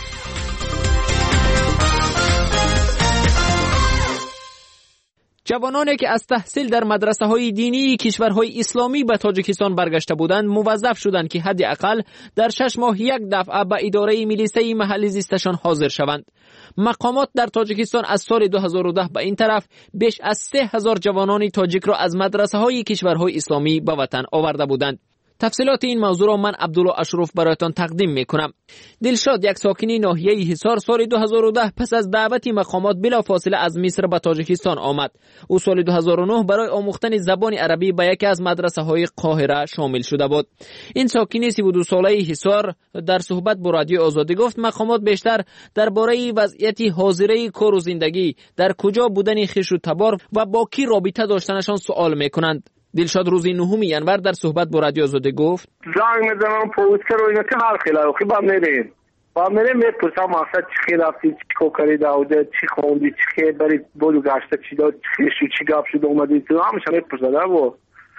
I: جوانانی که از تحصیل در مدرسه های دینی کشورهای اسلامی به تاجیکستان برگشته بودند موظف شدند که حداقل در شش ماه یک دفعه به اداره میلیسه محلی زیستشان حاضر شوند. مقامات در تاجیکستان از سال دو هزار و ده به این طرف بیش از سه هزار جوانان تاجیک را از مدرسه های کشورهای اسلامی به وطن آورده بودند. تفصیلات این موضوع را من عبدالله اشرف برایتان تقدیم میکنم. دلشاد یک ساکنی ناحیه حصار سال دو هزار و ده پس از دعوت مقامات بلافاصله از مصر به تاجیکستان آمد. او سال دو هزار و نه برای آموختن زبان عربی به یکی از مدرسه های قاهره شامل شده بود. این ساکنی سی و دو ساله حصار در صحبت با رادیو آزادی گفت مقامات بیشتر درباره وضعیت حاضره کار و زندگی، در کجا بودن خویش و تبار و با کی رابطه داشتنشان سوال میکنند. دلشاد روزی نهم ینور در صحبت با رادیو آزادی گفت
D: زنگ میزنم پولیس رو اینا که هر خیلی با میریم با میریم میپرسم مقصد چی خیلی رفتی چی کوکاری داوده چی خوندی چی خیلی بری بولو گشته چی داد چی شو چی گپ شد اومدی تو همش میپرسه و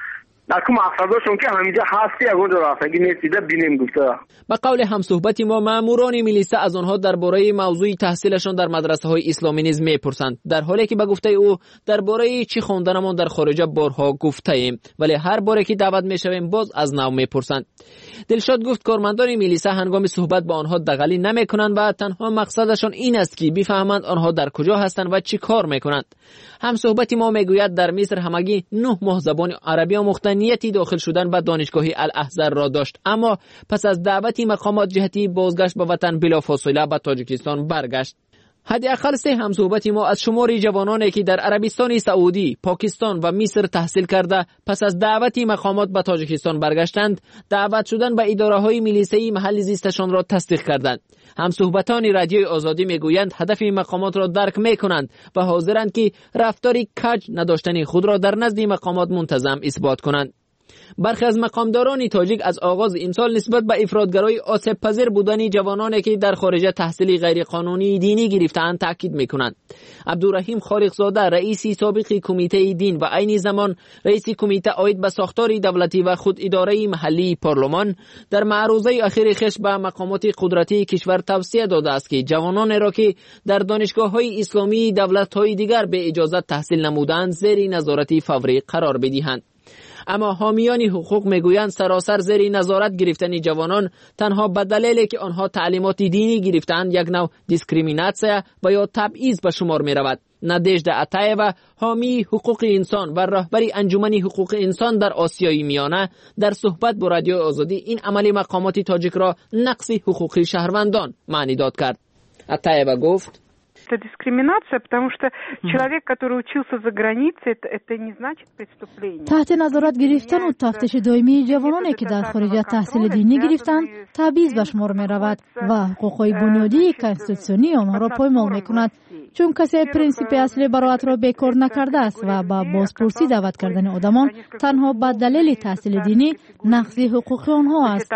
D: نکو مقصدشون که همینجا هستی اگه رفت اگه نیستیده بینیم گفته.
I: با قول همصحبتی ما ماموران میلیسا از آنها درباره موضوع تحصیلشان در مدرسه های اسلامی نیز میپرسند، در حالی که به گفته او درباره چی خوندنمان در خارج بارها گفته ایم ولی هر باره که دعوت میشویم باز از نو میپرسند. دلشاد گفت کارمندان میلیسا هنگام صحبت با آنها دغلی نمیکنند و تنها مقصدشان این است که بفهمند آنها در کجا هستند و چی کار میکنند. همصحبتی ما میگوید در مصر همگی نه ماه زبان عربی آموختن نیتی داخل شدن به دانشگاه الاحزر را داشت، اما پس از دعوتی مقامات جهتی بازگشت به وطن بلافاصله به تاجیکستان برگشت. حداقل سه همصحبتی ما از شماری جوانانی که در عربستان سعودی، پاکستان و مصر تحصیل کرده پس از دعوتی مقامات به تاجیکستان برگشتند، دعوت شدن به اداره‌های میلیسایی محل زیستشان را تصدیق کردند. همصحبتان رادیوی آزادی میگویند هدف مقامات را درک میکنند و حاضرند که رفتاری کج نداشتن خود را در نزد مقامات منتظم اثبات کنند. برخی از مقامداران تاجیک از آغاز امسال نسبت به افراطگرای آسیب پذیر بودن جوانانی که در خارج تحصیل غیرقانونی دینی گرفته‌اند تاکید میکنند. عبدالرحیم خالقزاده رئیس سابق کمیته دین و عین زمان رئیس کمیته عاید به ساختار دولتی و خود اداره محلی پارلمان در معروضه اخیر خش به مقامات قدرتی کشور توصیه داده است که جوانان را که در دانشگاه‌های اسلامی دولت‌های دیگر به اجازه تحصیل نمودند زیر نظارت فوری قرار بدهند. اما حامیان حقوق میگویند سراسر زیر نظارت گرفتن جوانان تنها به دلیلی که آنها تعلیمات دینی گرفتند یک نوع دیسکریمیناسیون و یا تبعیض به شمار می رود. نادژده عطایeva حامی حقوق انسان و رهبر انجمن حقوق انسان در آسیای میانه در صحبت با رادیو آزادی این عملی مقامات تاجیک را نقض حقوق شهروندان معنی داد کرد. عطایeva گفت
E: Это дискриминация, потому что человек, который учился за границей, это, это не значит преступление.
W: تحت نظارت گرفتن و تفتیش دائمی جوانانی که در خارج تحصیل دینی گرفتند تبعیض به شمار می رود و حقوقهای بنیادی کانستیتوسیونی آنها را پایمال می کند، چون کسی پرینسیپ اصلی براءت را بیکار نکرده است و با بازپرسی دعوت کردن آدمان تنها به دلیل تحصیل دینی نقض حقوق آنها است.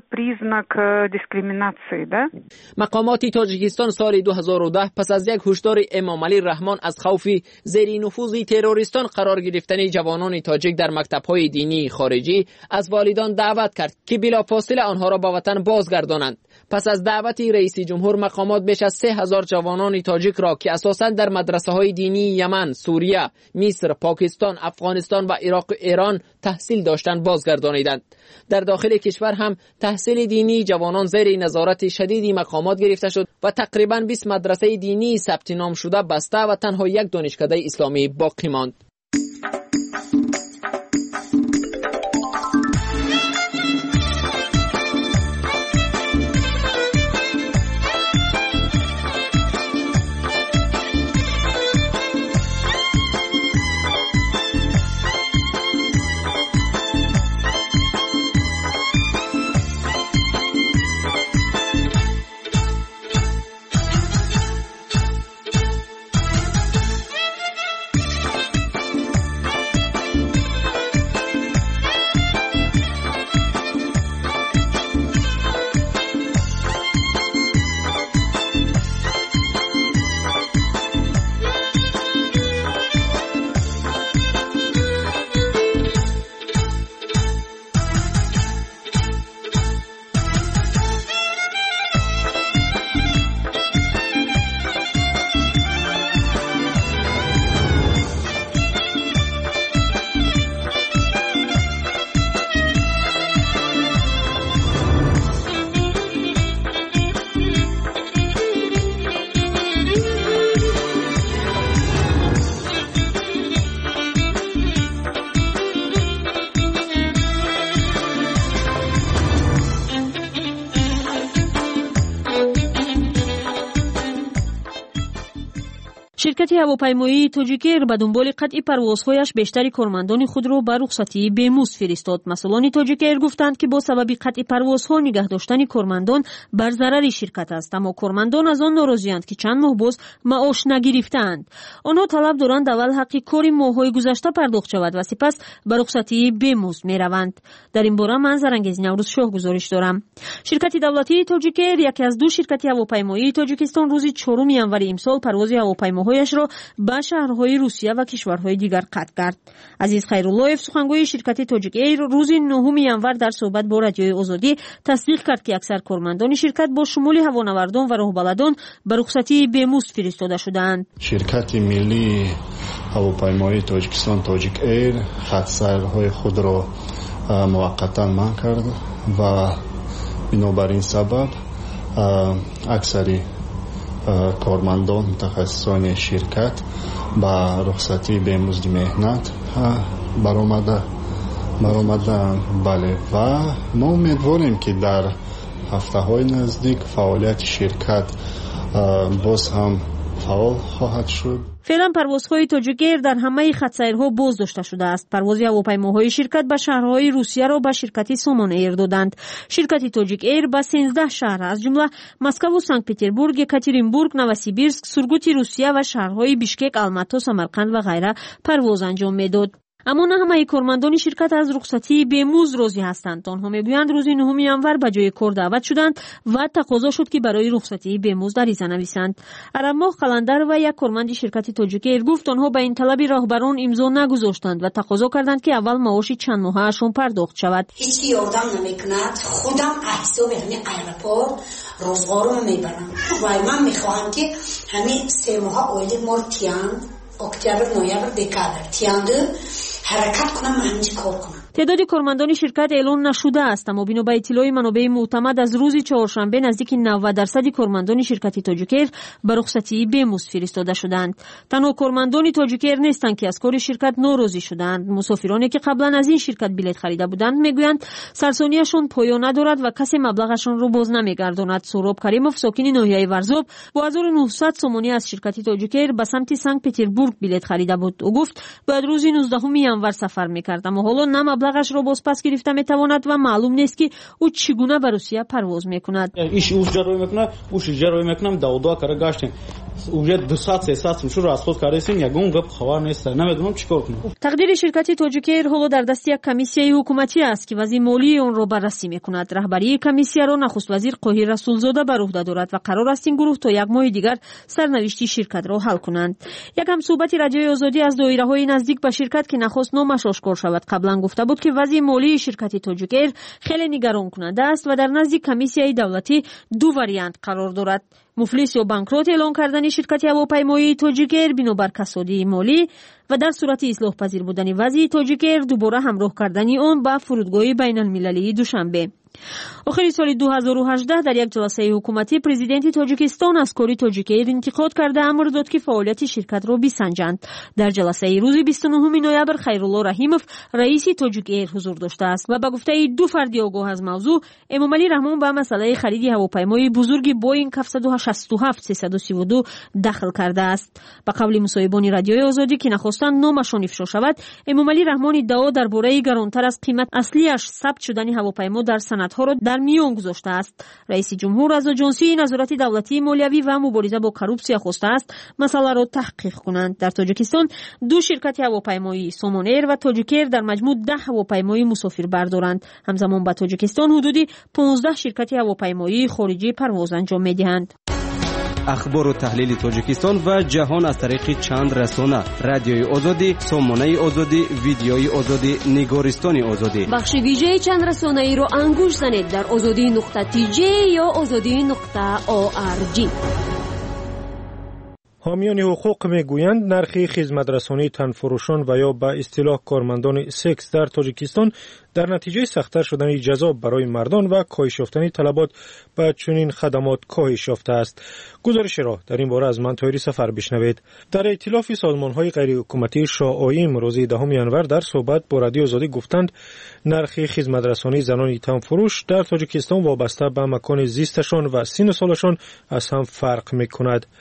I: مقامات تاجیکستان سال دو هزار و ده پس از یک هشدار امام علی رحمان از خوف زیر نفوذ تروریستان قرار گرفتن جوانان تاجیک در مکتب‌های دینی خارجی از والدان دعوت کرد که بلافاصله آنها را به وطن بازگردانند. پس از دعوتی رئیس جمهور مقامات بیش از سه هزار جوانان تاجیک را که اساساً در مدرسه‌های دینی یمن، سوریه، مصر، پاکستان، افغانستان و عراق و ایران تحصیل داشتند بازگردانیدند. در داخل کشور هم تحصیل دینی جوانان زیر نظارت شدیدی مقامات گرفته شد و تقریباً بیست مدرسه دینی ثبت نام شده بسته و تنها یک دانشکده اسلامی باقی ماند.
A: شرکت هواپیمایی تاجیک ایر به دنبال قطع پروازهایش بیشتر کارمندان خود را به رخصتی بمزد فرستاد. مسئولان تاجیک ایر گفتند که با سبب قطع پروازها نگه داشتن کارمندان بر ضرر شرکت است، اما کارمندان از آن ناراضی‌اند که چند ماه باز معاش نگرفتند. آنها طلب دارند اول حق کار ماه‌های گذشته پرداخت شود و سپس به رخصتی بمزد می‌روند. در این باره من زرنگیز نوروز شاه گزارش دارم. شرکت دولتی تاجیک ایر یکی از دو شرکت هواپیمایی تاجیکستان روز چهارم ژانویه امسال پرواز هواپیما هایش را به شهرهای روسیه و کشورهای دیگر قطع کرد. عزیز خیراللهیف سخنگوی شرکت تاجیک ایر روز نهم ژانویه در صحبت با رادیوی آزادی تصدیق کرد که اکثر کارمندان شرکت با شمول هوانوردان و راهبلدان به رخصتی بمزد فرستاده شدند.
F: شرکت ملی هواپیمایی تاجیکستان تاجیک ایر خط سیرهای خود را موقتا منع کرد و بنابراین سبب اکثری کارمندان متخصصان شرکت با رخصتی به مزد مهنت برآمده برآمدند. بله و ما امیدواریم که در هفته های نزدیک فعالیت شرکت باز هم فعال خواهد شد.
A: فعلا پروازهای تاجیک ایر در همه خط سیرها باز داشته شده است. پرواز هواپیماهای شرکت به شهرهای روسیه را به شرکت سامان ایر دادند. شرکت تاجیک ایر به سیزده شهر از جمله مسکو و سنت پترزبورگ، یکاترینبورگ، نوسیبیرسک، سورگوت روسیه و شهرهای بیشکک، آلماتا، سمرقند و غیره پرواز انجام میداد. اما نه همه کارمندان شرکت از رخصتی بمزد راضی هستند. آنها میگویند روز نهم ژانویه به جای کار دعوت شدند و تقاضا شد که برای رخصتی بمزد عریضه نویسند. عرب‌ماه قلندر و یک کارمند شرکت تاجیک ایر گفت آنها به این طلب راهبران امضا نگذاشتند و تقاضا کردند که اول معاش چند ماهه‌شان پرداخت شود.
G: هیچ یاردم نمیکند. خودم حساب همین ایرپورت روزگارم میبرم و من میخواهم که همین سه ماه اولی مارتیان اکتبر، نوامبر، دکامبر تیانده حرکت کنم و همینجا کار کنم.
A: تعداد کارمندان شرکت اعلان نشده است، اما بنا به اطلاع منابع معتمد از روز چهارشنبه نزدیک نود درصد کارمندان شرکت تاجیک ایر به رخصتی بمزد فرستاده شدند. تنها کارمندان تاجیک ایر نیستند که از کار شرکت ناراضی شدند. مسافرانی که قبلا از این شرکت بلیط خریده بودند میگویند سرسانیشان پایان ندارد و کسی مبلغشان را باز نمیگرداند. سوراب کریموف ساکن ناحیه ورزوب با هزار و نهصد سومانی از شرکت تاجیک ایر به سمت سنت پترزبورگ بلیط خریده بود. او گفت بعد روز نوزدهم ژانویه سفر میکرد، اما حالا نه مبلغش را باز پس گرفته میتواند و معلوم نیست که او چگونه به روسیه پرواز میکند.
K: ایش اوز جروی میکنه، اوش جروی میکنم داودا کار گاشتیم. اوجه دو ساعت سه ساعت میشه رو از خود کاریسین یگون گپ خبر نیست. نمیدونم چیکار کنم.
A: تقدیر شرکت تاجیک ایر حالا در دست یک کمیسیه حکومتی است که وزیر مالی آن را بررسی میکند. رهبری کمیسیه را نخست وزیر قاهر رسولزاده بر عهده دارد و قرار است این گروه تا یک ماه دیگر سرنوشت شرکت را حل کنند. یک همصحبت رادیوی آزادی از دایره‌های نزدیک به شرکت که نخست نامش آشکار شود قبلا گفته بود که وزیر مالی شرکت تاجیک ایر خیلی نگران کننده است و در نزد کمیسیه دولتی دو واریانت قرار دارد: مفلس یا بانکروت اعلان کردن شرکت هواپیمایی تاجیک ایر بنابر کسادی مالی و در صورت اصلاح پذیر بودن وضع تاجیک ایر دوباره همراه کردن آن به فرودگاه بین المللی دوشنبه. آخر سال دو هزار و هجده در یک جلسه حکومتی پرزیدنت تاجیکستان از کار تاجیک ایر انتقاد کرده امر داد که فعالیت شرکت را بسنجند. در جلسه روز بیست و نهم نوامبر خیرالله رحیموف رئیس تاجیک ایر حضور داشته است و به گفته دو فرد آگاه از موضوع امامعلی رحمان به مسئله خرید هواپیمای بزرگ بوینگ هفتصد و شصت و هفت سیصد و سی و دو دخل کرده است. به قول مصاحبان رادیوی آزادی که نخواستند نامشان افشا شود، امامعلی رحمان ادعا درباره گرانتر از قیمت اصلیش ثبت شدن هواپیما در سندها را در میان گذاشته است. رئیس جمهور از آژانسی نظارت دولتی مالیوی و مبارزه با کروپسیا خواسته است مسئله را تحقیق کنند. در تاجیکستان دو شرکت هواپیمایی سامان ایر و تاجیک ایر در مجموع ده هواپیمای مسافر بردارند. همزمان به تاجیکستان حدودی پانزده شرکت هواپیمایی خارجی پرواز انجام می‌دهند.
Q: اخبار و تحلیل تاجیکستان و جهان از طریق چند رسانه: رادیوی آزادی، سامانه آزادی، ویدیوی آزادی، نگارستان آزادی.
A: بخش ویژه چند رسانه ای را انگوش زنید در آزادی نقطه تی جی یا آزادی نقطه او آر جی.
R: حامیان حقوق میگویند نرخ خدمترسانی تنفروشان و یا به اصطلاح کارمندان سکس در تاجیکستان در نتیجه سخت‌تر شدن جزا برای مردان و کاهش یافتن طلبات به چنین خدمات کاهش یافته است. گزارش را در این باره از من طاهری سفر بشنوید. در ائتلاف سازمان‌های غیرحکومتی شاه-آیم روز دهم ژانویه در صحبت با رادیو آزادی گفتند نرخ خدمترسانی زنان تنفروش در تاجیکستان وابسته به مکان زیستشان و سن سالشان از هم فرق می‌کند.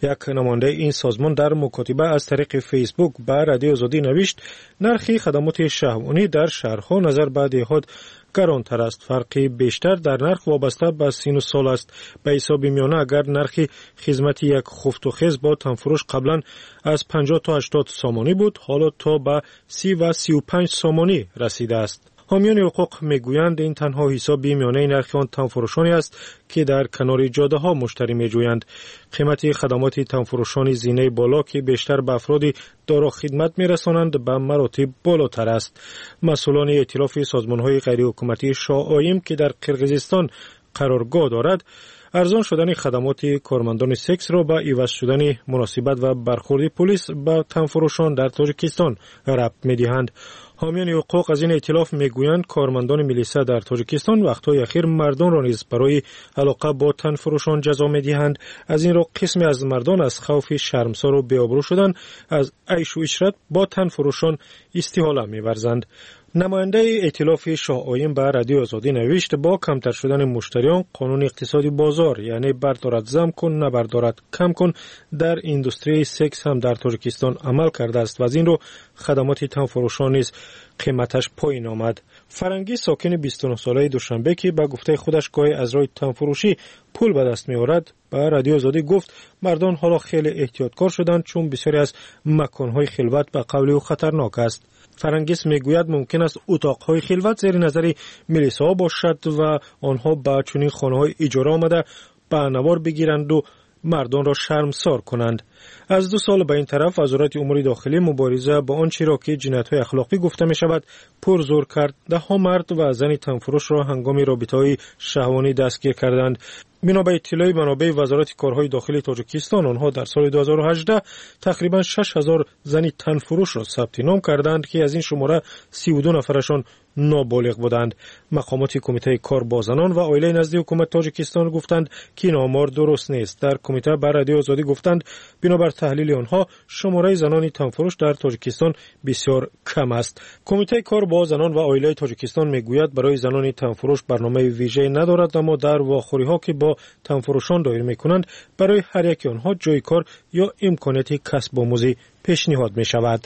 R: یک نماینده این سازمان در مکاتبه از طریق فیسبوک به رادیو آزادی نوشت نرخ خدمات شهوانی در شهرها نظر به دهات گرانتر است. فرقی بیشتر در نرخ وابسته به سن و سال است. به حساب میانه اگر نرخ خدمت یک خفت و خیز با تنفروش قبلا از پنجاه تا هشتاد سامانی بود، حالا تا به سی و سی و پنج سامانی رسیده است. حامیان حقوق میگویند این تنها حساب میانه نرخ آن تنفروشانی است که در کنار جاده ها مشتری میجویند. قیمت خدمات تنفروشان زینه بالا که بیشتر به افرادی دارا خدمت میرسانند به مراتب بالاتر است. مسئولان ائتلاف سازمان های غیر حکومتی شاه که در قرقیزستان قرارگاه دارد ارزان شدن خدمات کارمندان سکس را به عوض شدن مناسبت و برخورد پلیس به تنفروشان در تاجیکستان ربط میدهند. حامیان حقوق از این ائتلاف میگویند کارمندان میلیسا در تاجیکستان وقتهای اخیر مردان را نیز برای علاقه با تنفروشان جزا میدهند. از این را قسمی از مردان از خوف شرمسار و بی‌آبرو شدن از عیش و عشرت با تنفروشان استحاله می‌ورزند. نماینده ائتلاف شاه آیم به رادیو آزادی نوشت با کمتر شدن مشتریان قانون اقتصادی بازار یعنی بردارد زم کن نبردارد کم کن در ایندوستری سکس هم در تاجیکستان عمل کرده است و از این رو خدمات تنفروشان نیز قیمتش پایین آمد. فرنگی ساکن بیست و نه ساله دوشنبه که به گفته خودش گاهی از راه تنفروشی پول به دست می‌آورد به رادیو آزادی گفت مردان حالا خیلی احتیاطکار شدند چون بسیاری از مکان‌های خلوت به قول او خطرناک است. فرنگیس میگوید ممکن است اتاق‌های خلوت زیر نظر میلیسا باشد و آنها به چنین خانه‌های اجاره آمده به نوار بگیرند و مردان را شرمسار کنند. از دو سال به این طرف وزارت امور داخلی مبارزه با آنچه را که جنایت‌های اخلاقی گفته می شود پرزور کرد. ده ها مرد و زن تنفروش را هنگام رابطه‌های شهوانی دستگیر کردند. بنا به اطلاع منابع وزارت کارهای داخلی تاجیکستان آنها در سال دو هزار و هجده تقریبا شش هزار زن تنفروش را ثبت نام کردند که از این شماره سی و دو نفرشان نابالغ بودند. مقامات کمیته کار با زنان و عائله نزد حکومت تاجیکستان گفتند که این آمار درست نیست. در کمیته بر رادیو آزادی گفتند بنابر تحلیل آنها شماره زنان تنفروش در تاجیکستان بسیار کم است. کمیته کار با زنان و عائله تاجیکستان میگوید برای زنان تنفروش برنامه ویژه ندارد، اما در واخوری‌ها که با تنفروشان دایر میکنند برای هر یک آنها جای کار یا امکانات کسب آموزی پیشنهاد می شود.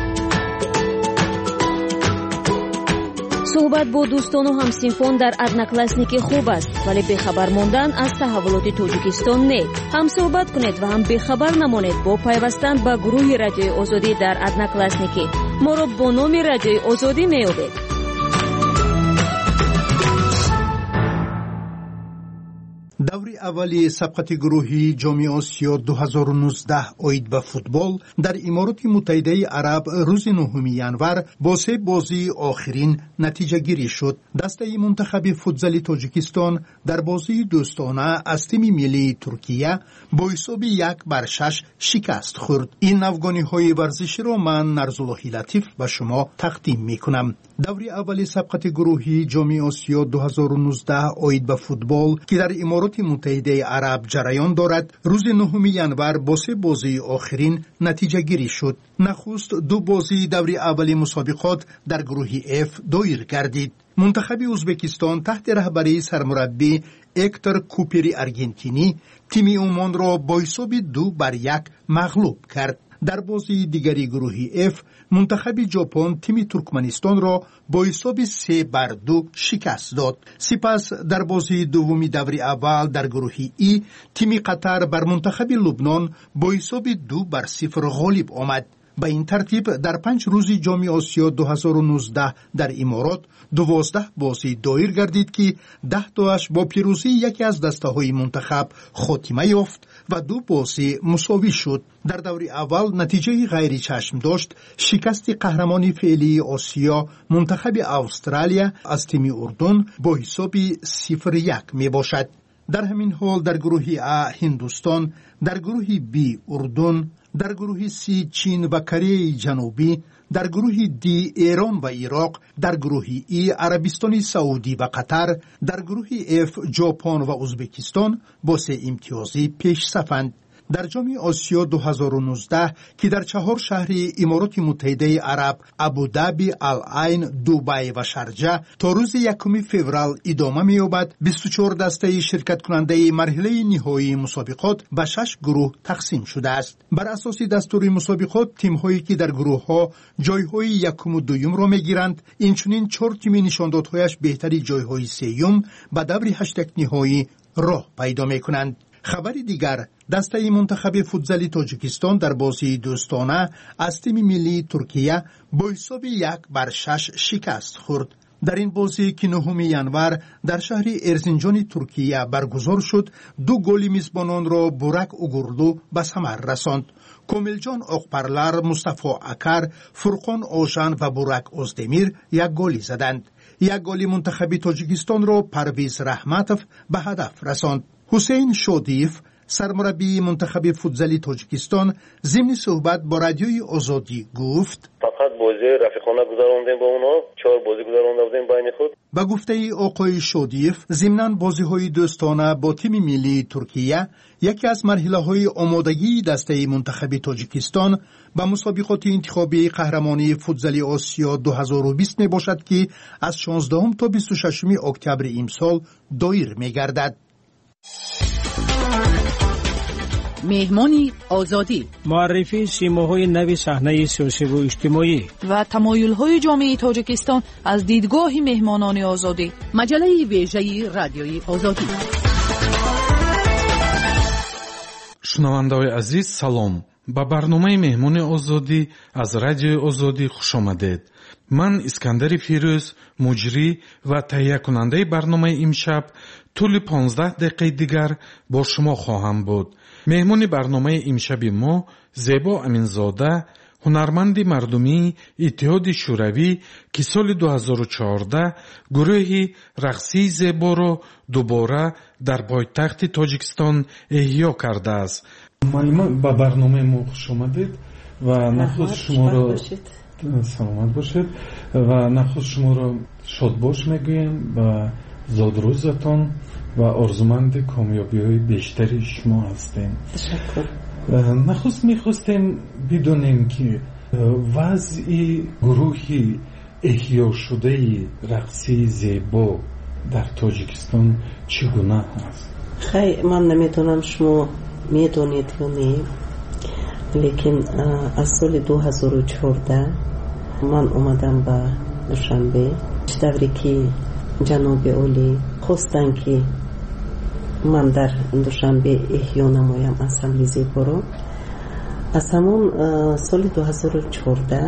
A: صحبت با دوستان و همسینفان در ادناکلاسنیکی خوب است، ولی بخبر ماندن از تحولات تاجیکستان نه. هم صحبت کنید و هم بخبر نمانید با پیوستن به گروه رادیوی آزادی در ادناکلاسنیکی. ما را با نام رادیوی آزادی میابید.
J: دوری اولی سبقت گروهی جام آسیا دو هزار و نوزده اوید به فوتبال در امارات متحده عرب روز نهم ژانویه با سه بازی آخرین نتیجه گیری شد. دسته منتخب فوتبال تاجیکستان در بازی دوستانه از تیم ملی ترکیه با حساب یک بر شش شکست خورد. این افغانی های ورزشی را من نرزاللهی لطیف به شما تقدیم می کنم. دوری اولی سبقت گروهی جام آسیا دو هزار و نوزده اوید به فوتبال که در امارات متحده عرب جریان دارد روز نهم ژانویه با سه بازی آخرین نتیجه گیری شد. نخست دو بازی دوری اولی مسابقات در گروه اف دایر گردید. منتخب ازبکستان تحت رهبری سرمربی اکتر کوپری ارژنتینی تیم عمان را با حساب دو بر یک مغلوب کرد. در بازی دیگری گروه اف منتخب ژاپن تیم ترکمنستان را با حساب سه بر دو شکست داد. سپس در بازی دومی دوری اول در گروه ای تیم قطر بر منتخب لبنان با حساب دو بر صفر غالب آمد. به این ترتیب در پنج روزی جام آسیا دو هزار و نوزده در امارات دوازده بازی دایر گردید که ده تاش با پیروزی یکی از دسته های منتخب خاتمه یافت و دو بازی مساوی شد. در دوری اول نتیجه غیر چشم داشت شکست قهرمان فعلی آسیا منتخب استرالیا از تیم اردن با حساب صفر یک می باشد. در همین حال در گروه ا هندوستان، در گروه بی اردن، در گروه سی چین و کره جنوبی، در گروه دی ایران و عراق، در گروه ای عربستان سعودی و قطر، در گروه اف ژاپن و ازبکستان با سه امتیازی پیش صفند. در جام آسیا دو هزار و نوزده که در چهار شهر امارات متحده عرب ابودابی، العین، دبی و شارجه تا روز یکم فوریه ادامه می‌یابد. بیست و چهار دسته شرکت کننده مرحله نهایی مسابقات به شش گروه تقسیم شده است. بر اساس دستور مسابقات تیم‌هایی که در گروه‌ها جای‌های یکم و دوم را می‌گیرند، اینچنین چهار تیم نشاندادهایش بهتری جای‌های سوم به دور هشتگ نهایی راه پیدا می‌کنند. خبر دیگر، دسته منتخب فوتزال تاجیکستان در بازی دوستانه از تیم ملی ترکیه با حساب یک بر شش شکست خورد. در این بازی که نهم ژانویه در شهر ارزنجان ترکیه برگزار شد، دو گل میزبانان را بورک اوگورلو به ثمر رساند. کوملجان آقپرلر، مصطفی اکر، فرقان آژان و بورک اوزدمیر یک گلی زدند. یک گل منتخب تاجیکستان را پرویز رحمتوف به هدف رساند. حسین شودیف، سرمربی منتخب فوتزال تاجیکستان، ضمن صحبت با رادیوی آزادی گفت:
L: فقط بازی رفیقانه گذروندیم با اونا، چهار بازی گذرونده بودیم بین خود.
J: با گفته آقای شودیف، ضمن بازی‌های دوستانه با تیم ملی ترکیه یکی از مرحله‌های آمادگی دسته منتخب تاجیکستان به مسابقات انتخابی قهرمانی فوتزال آسیا دو هزار و بیست میباشد که از شانزدهم تا بیست و ششم اکتبر امسال دایر می‌گردد.
H: مهمانی آزادی،
M: معرفی سیماهای نوی صحنه سیاسی و اجتماعی
H: و تمایل‌های جامعه تاجیکستان از دیدگاه مهمانان آزادی. مجله ویژه رادیوی آزادی.
O: шунавандаҳои азиз салом, ба барномаи меҳмони озодӣ аз радиои озодӣ хуш омадед. ман искандари фирӯз, муҷрӣ ва таҳиякунандаи барномаи имшаб тӯли понздаҳ дақиқаи дигар бо шумо хоҳам буд. меҳмони барномаи имшаби мо зебо аминзода, ҳунарманди мардумии иттиҳоди шӯравӣ ки соли ду ҳазору чаҳордаҳ гурӯҳи рақсии зеборо дубора дар пойтахти тоҷикистон эҳё кардааст. ба барномаи мо хуш омадед ва нахуст шуморо саломат бошед ва нахуст шуморо шодбош мегӯем ба зодрӯзатон ва орзуманди комёбиҳои бештари шумо ҳастем. нахуст мехостем бидонем ки вазъи гурӯҳи эҳёшудаи рақсии зебо дар тоҷикистон чӣ гуна ҳаст?
X: хай ман наметонам шумо медонед ё не, лекин аз соли ду ҳазору чаҳордаҳ ман омадам ба душанбе, давре ки ҷаноби олӣ хостанд ки ман дар душанбе эҳё намоям ансамбли зеборо. аз ҳамон соли ду ҳазору чаҳордаҳ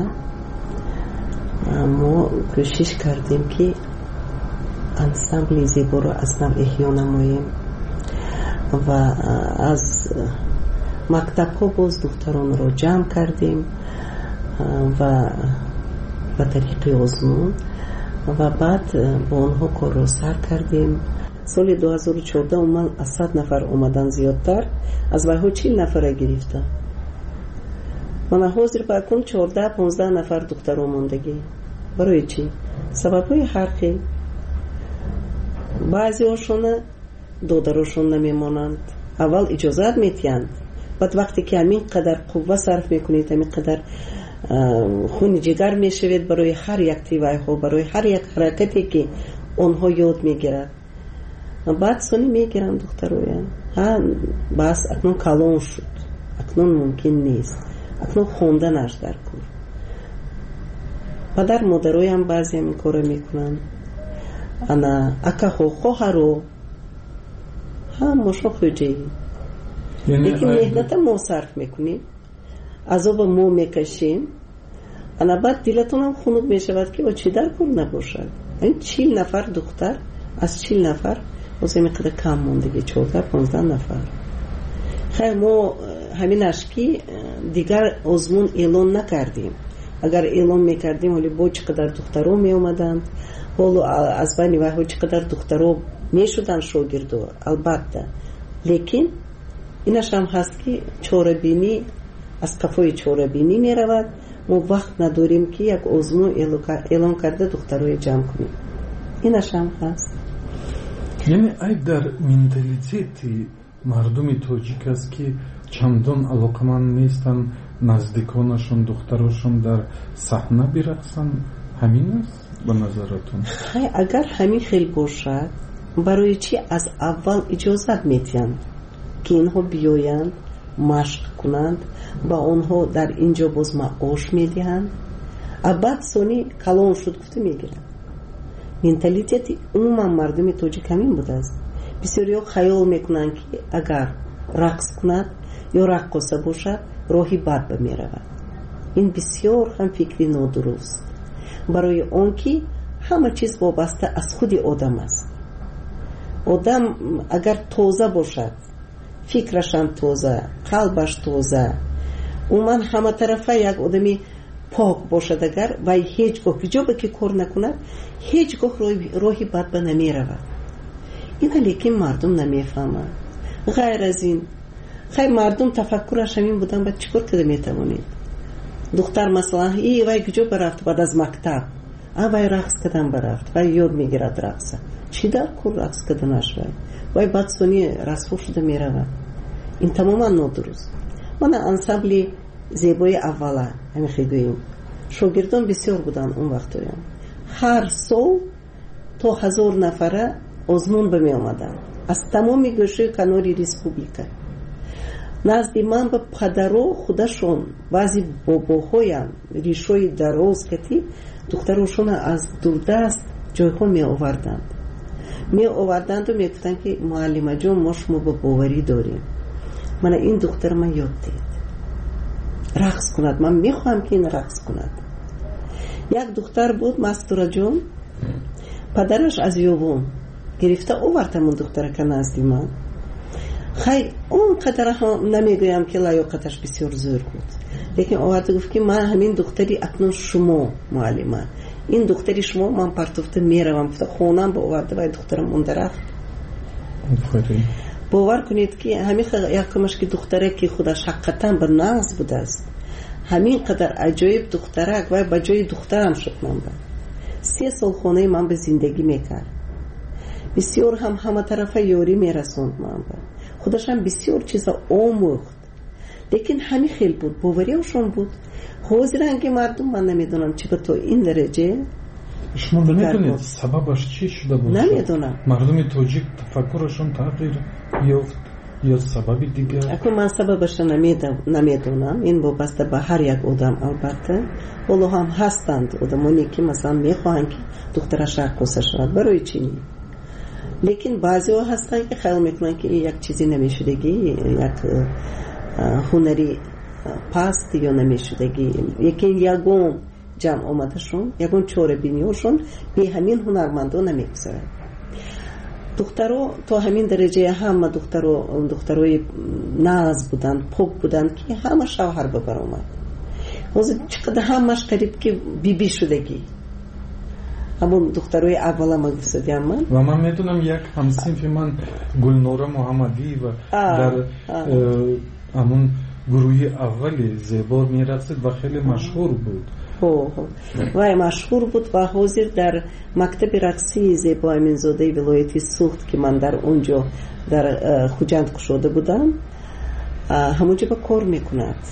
X: мо кӯшиш кардем ки ансамбли зеборо аз нав эҳё намоем ва аз мактабҳо боз духтаронро ҷамъ кардем ва ба тариқи озмун ва баъд бо онҳо корро сар кардем. соли ду ҳазору чаҳордаҳ умуман аз сад нафар омадан зиёдтар, аз вайҳо чил нафара гирифта. мана ҳозир ба акун чаҳордаҳ понздаҳ нафар духтаро мондагӣ. барои чӣ? сабабҳои ҳар хел. баъзеҳошона додарошон намемонанд, аввал иҷозат метиҳанд, баъд вақте ки ҳамин қадар қувва сарф мекунед, ҳамин қадар хуни ҷигар мешавед барои ҳар як тивайҳо, барои ҳар як ҳаракате ки онҳо ёд мегирад, баъд сони мегиранд духтароям. ҳа бас акнун калон шуд, акнун мумкин нест, акнун хонданаш дар кор. падар модароям баъзе ҳамин кора мекунанд. ана акаҳо хоҳаро ҳа мошо хуҷаи лекин меҳната мо сарф мекунем, азоба мо мекашем, ана баъд дилатонам хунук мешавад ки о чӣ дар кор набошад. ин чил нафар духтар аз чил нафар боз меқадар кам мондагӣ, чаҳордаҳ понздаҳ нафар. хай мо ҳаминаш ки дигар озмун эълон накардем. агар эълон мекардем ҳоли бо чӣ қадар духтаро меомаданд, ҳоло аз байни вайҳо чӣ қадар духтаро мешуданд шогирдо, албатта. лекин инаш ҳам ҳаст ки чорабинӣ аз кафои чорабинӣ меравад. мо вақт надорем ки як озмун эълон карда духтарои ҷамъ кунем. инаш ҳам ҳаст.
O: яъне ай дар менталитети мардуми тоҷик аст ки чандон алоқаманд нестанд наздиконашон духтарошон дар саҳна бирақсанд. ҳамин аст ба назаратон?
X: агар ҳамин хел бошад, барои чӣ аз аввал иҷозат медиҳанд ки инҳо биёянд машқ кунанд, ба онҳо дар инҷо боз маош медиҳанд, абад сони калон шуд гуфта мегиранд. менталитети умуман мардуми тоҷик ҳамин будааст. бисёриҳо хаёл мекунанд ки агар рақс кунад ё раққоса бошад, роҳи бад ба меравад. ин бисёр ҳам фикри нодуруст, барои он ки ҳама чиз вобаста аз худи одам аст. одам агар тоза бошад, фикрашам тоза, қалбаш тоза, умуман ҳаматарафа як одами пок бошад, агар вай ҳеҷ гоҳ ҳиҷобе ки кор накунад, ҳеҷ гоҳ роҳи бад ба намеравад. ина лекин мардум намефаҳмад. ғайр аз ин, хай мардум тафаккураш ҳамин будан, ба чӣ кор када метавонед? духтар масалан и вай куҷо барафт баъд аз мактаб? а вай рақс кадан барафт, вай ёд мегирад рақса. чӣ дар кор рақс каданаш? вай вай баъд сони расво шуда меравад. ин тамоман нодуруст. мана ансамбли зебои аввала ҳамихе гӯем, шогирдон бисёр буданд он вақтоям. ҳар сол то ҳазор нафара озмун ба меомаданд аз тамоми гӯшаи канори республика. назди ман ба падаро худашон баъзи бобоҳоям ришои дароз кати духтарошона аз дурдаст ҷойҳо меоварданд меоварданду мегуфтанд ки муаллимаҷон мо шумо ба боварӣ дорем. мана ин духтар ман ёд дид рақс кунад, ман мехоҳам ки ин рақс кунад. як духтар буд, Мастураҷон, падараш аз ёбон гирифта овардамон духтарака назди ман. хай он қадар намегӯям ки лаёқаташ бисёр зӯр буд, лекин оварда гуфт ки ман ҳамин духтари акнун шумо муаллима, ин духтари шумо, ман партофта меравам. гуфта хонам ба оварда, вай духтарам монда рафт. бовар кунед ки ҳамин якумаш ки духтаре ки худаш ҳақиқатан ба нағз будааст, ҳамин қадар аҷоиб духтарак вай ба ҷои духтарам шуд. ман ба се сол хонаи ман ба зиндагӣ мекард, бисёр ҳам ҳаматарафа ёрӣ мерасонд. ман ба худашам бисёр чиза омӯхт, лекин ҳамин хел буд, бовариашон буд. ҳозиран ки мардум, ман намедонам чӣ ба то ин дараҷа.
O: шумо намедонед сабабаш чӣ шуда бошад?
X: намедонам.
O: мардуми тоҷик тафаккурашон тағйир ёфт ё сабаби дигар?
X: акун ман сабабаша намедонам. ин вобаста ба ҳар як одам. албатта ҳоло ҳам ҳастанд одамоне ки масалан мехоҳанд ки духтараш раққоса шавад, барои чӣ не? лекин баъзеҳо ҳастанд ки хаёл мекунанд ки як чизи намешудагӣ, як ҳунари паст ё намешудагӣ, лекин ягон ҷамъ омадашон, ягон чорабиниёшон бе ҳамин ҳунармандо намегузарад. духтаро то ҳамин дараҷаи ҳама духтаро духтарои нағз буданд, пок буданд ки ҳама шавҳар бабаромад. ҳозир чиқадар ҳамаш қариб ки биби шудагӣ. ҳамон духтарои аввала ман гуфтадиам ман.
O: ва ман медонам як ҳамсинфи ман Гулнора Муҳаммадиева дар ҳамон гурӯҳи аввали зебо мерақсид ва хеле машҳур буд. вай машҳур буд ва ҳозир дар мактаби рақсии Зебо Аминзодаи вилояти Суғд ки ман дар онҷо дар Хуҷанд кушода будам, ҳамонҷо ба кор мекунад.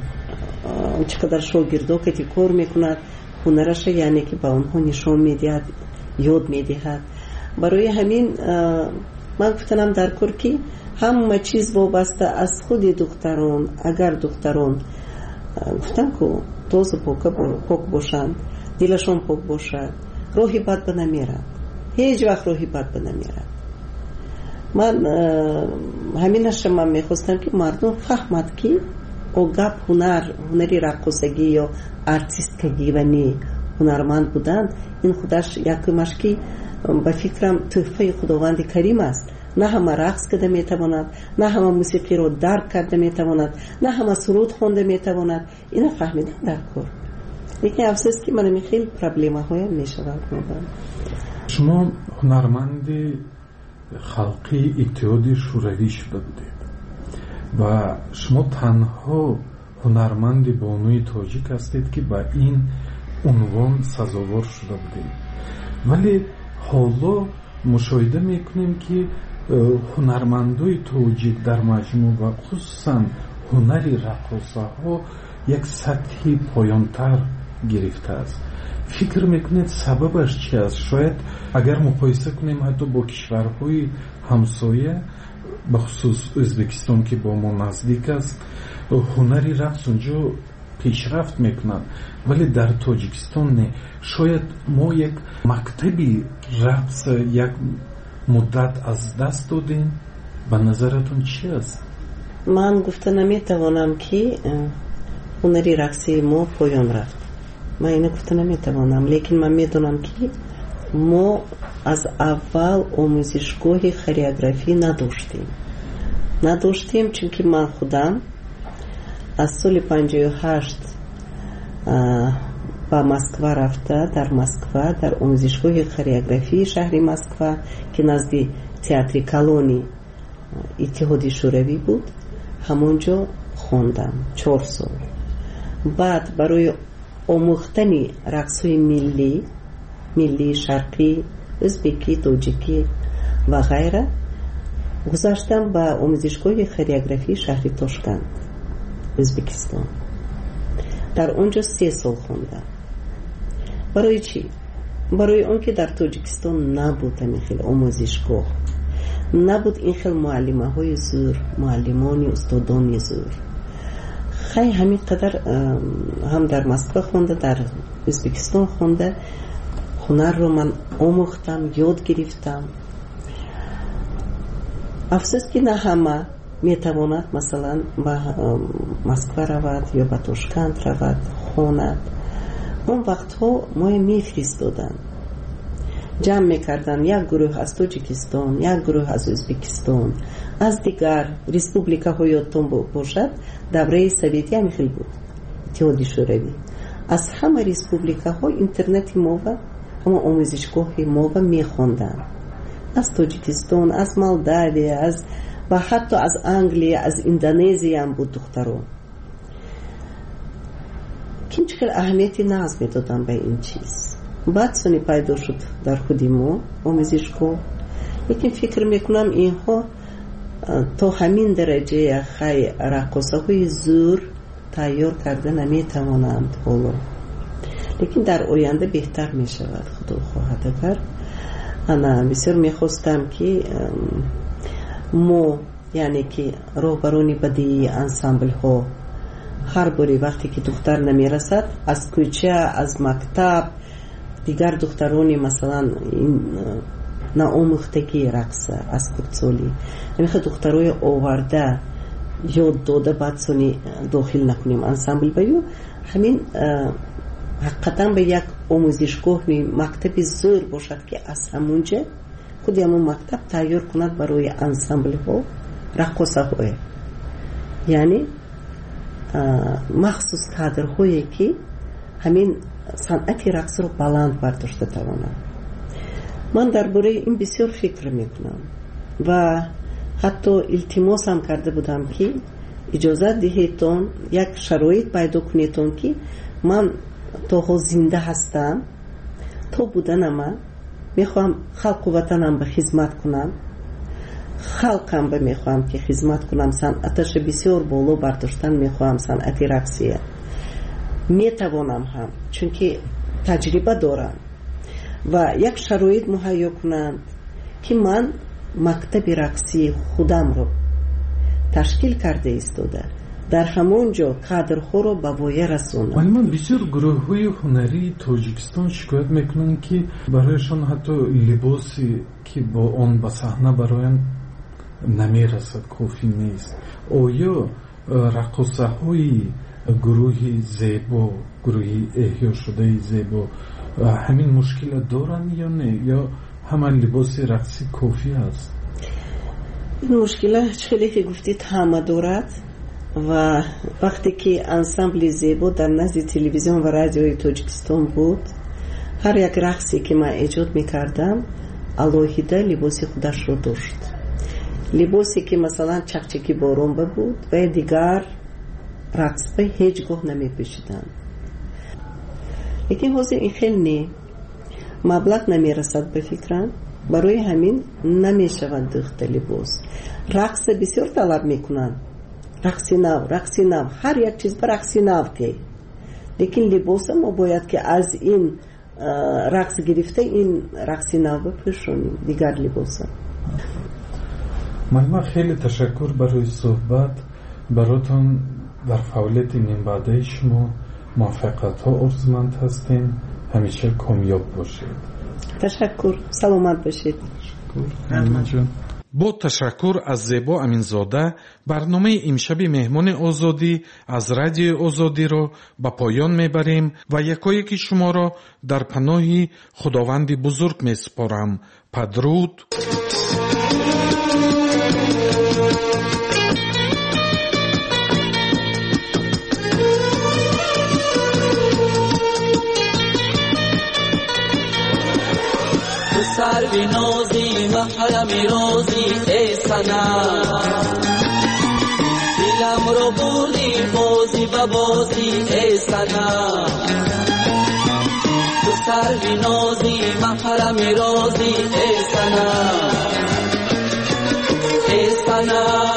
O: чӣ қадар шогирдо кати кор мекунад, ҳунараша яъне ки ба онҳо нишон медиҳад, ёд медиҳад. барои ҳамин ман гуфтанам дар кор ки ҳама чиз вобаста аз худи духтарон. агар духтарон гуфтам ку тоза пок бошанд, дилашон пок бошад, роҳи бад ба намерад, ҳеҷ вақт роҳи бад ба намерад. ман ҳаминаша ман мехостам ки мардум фаҳмад ки огап ҳунар, ҳунари раққосагӣ ё артисткагӣ ва не ҳунарманд буданд, ин худаш якумаш ки ба фикрам тӯҳфаи худованди карим аст. на ҳама рақс карда метавонад, на ҳама мусиқиро дарк карда метавонад, на ҳама суруд хонда метавонад. ина фаҳмидан дар кор. лекин афсӯс ки манами хеле проблемаҳоям мешавад. шумо ҳунарманди халқи иттиҳоди шӯравӣ шуда будед ва шумо танҳо ҳунарманди бонуи тоҷик ҳастед ки ба ин унвон сазовор шуда будед. вале ҳоло мушоҳида мекунем ки ҳунармандои тоҷик дар маҷмӯъ ва хусусан ҳунари рақосаҳо як сатҳи поёнтар гирифтааст. фикр мекунед сабабаш чи аст? шояд агар муқоиса кунем ҳатто бо кишварҳои ҳамсоя, бахусус Ӯзбекистон ки бо мо наздик аст, ҳунари рақс онҷо пешрафт мекунад, вале дар Тоҷикистон не. шояд мо як мактаби рақс як муддат аз даст додем. ба назаратон чи аст?
X: ман гуфта наметавонам ки ҳунари рақси мо поён рафт. ман ина гуфта наметавонам, лекин ман медонам ки мо аз аввал омӯзишгоҳи хореографӣ надоштем. надоштем чунки ман худам аз соли панҷоҳу ҳашт ба Москва рафта, дар Москва дар омӯзишгоҳи хореографии шаҳри Москва ки назди театри Колони иттиҳоди шӯравӣ буд, ҳамонҷо хондам чор сол. баъд барои омӯхтани рақсҳои миллӣ миллӣ шарқӣ, ӯзбекӣ, тоҷикӣ ва ғайра гузаштам ба омӯзишгоҳи хореографии шаҳри Тошкент, Ӯзбекистон. дар онҷо се сол хондам. барои чӣ? барои он ки дар Тоҷикистон набуд ҳамин хел омӯзишгоҳ, набуд ин хел муаллимаҳои зӯр, муаллимони устодони зӯр. хай ҳамин қадар ҳам дар Москва хонда, дар Ӯзбекистон хонда ҳунарро ман омӯхтам, ёд гирифтам. афсӯс ки на ҳама метавонад масалан ба Москва равад ё ба Тошкент равад хонад. он вақтҳо моя мефиристоданд, ҷамъ мекардан як гурӯҳ аз Тоҷикистон, як гурӯҳ аз Ӯзбекистон, аз дигар республикаҳо. ёдтон бошад давраи советӣ ҳамин хел буд, иттиҳоди шӯравӣ. аз ҳама республикаҳо интернети мова, ҳама омӯзишгоҳи мова мехонданд. аз Тоҷикистон, аз Молдавия, аз ва ҳатто аз Англия, аз Индонезия ҳам буд духтарон. ким чӣ хел аҳамияти нағз медодам ба ин чиз. баъд сони пайдо шуд дар худи мо омӯзишгоҳ, лекин фикр мекунам инҳо то ҳамин дараҷая хай раққосаҳои зӯр тайёр карда наметавонанд ҳоло, лекин дар оянда беҳтар мешавад, худо хоҳад. агар ана бисёр мехостам ки мо яъне ки роҳбарони бадии ансамблҳо ҳар боре вақте ки духтар намерасад, аз кӯча, аз мактаб дигар духтарони масалан наомӯхтагӣ рақса аз хурдсолӣ ҳамиха духтарои оварда ёд дода баъд сони дохил накунем ансамбл ба ё ҳамин ҳақиқатан ба як омӯзишгоҳи мактаби зӯр бошад ки аз ҳамунҷа худи ҳамон мактаб тайёр кунад барои ансамблҳо раққосаҳое, яъне махсус кадрҳое ки ҳамин санъати рақсро баланд бардошта тавонанд. ман дар бораи ин бисёр фикр мекунам ва ҳатто илтимосам карда будам ки иҷозат диҳедтон, як шароит пайдо кунедтон ки ман то ҳол зинда ҳастам, то буданама мехоҳам халқу ватанам ба хизмат кунам, халқам ба мехоҳам ки хизмат кунам, санъаташа бисёр боло бардоштан мехоҳам, санъати рақсия метавонам ҳам, чунки таҷриба дорам ва як шароит муҳайё кунанд ки ман мактаби рақсии худамро ташкил карда истода дар ҳамон ҷо кадрҳоро ба воя расонам.
O: вале ман бисёр гурӯҳҳои ҳунарии Тоҷикистон шикоят мекунанд ки барояшон ҳатто либосе ки бо он ба саҳна бароянд намерасад, кофӣ нест. оё рақосаҳои гурӯҳи зебо, гурӯҳи эҳёшудаи зебо ҳамин мушкила доранд ё не, ё ҳама либоси рақсӣ кофӣ аст?
X: ин мушкила чӣ хеле ки гуфтид ҳама дорад ва вақте ки ансамбли зебо дар назди телевизион ва радиои Тоҷикистон буд, ҳар як рақсе ки ман эҷод мекардам алоҳида либоси худашро дошт. либосе ки масалан чақчаки боронба буд ва дигар рақсба ҳеҷ гоҳ намепӯшиданд. лекин ҳозир ин хел не, маблағ намерасад ба фикрам, барои ҳамин намешавад дӯхта либос. рақса бисёр талаб мекунанд, رقص نو رقص نو هر یک چیز به رقص نو تی. لیکن لباس ما باید که از این رقص گرفته این رقص نو بپوشونیم دیگر لباس.
O: مهما خیلی تشکر برای صحبت براتون. در فعالیت من بعده شما موفقیت ها ارزمند هستین. همیشه کامیاب باشید.
X: تشکر. سلامت باشید.
O: تشکر. با تشکر از زیبا امینزاده برنامه امشب مهمان آزادی از رادیو آزادی را به پایان میبریم و یکایک شما را در پناه خداوند بزرگ میسپارم. پدرود.
N: سروی نازی محرم رازی ای سنا دلم رو بردی بازی با بازی ای سنا تو سروی نازی محرم رازی ای سنا ای سنا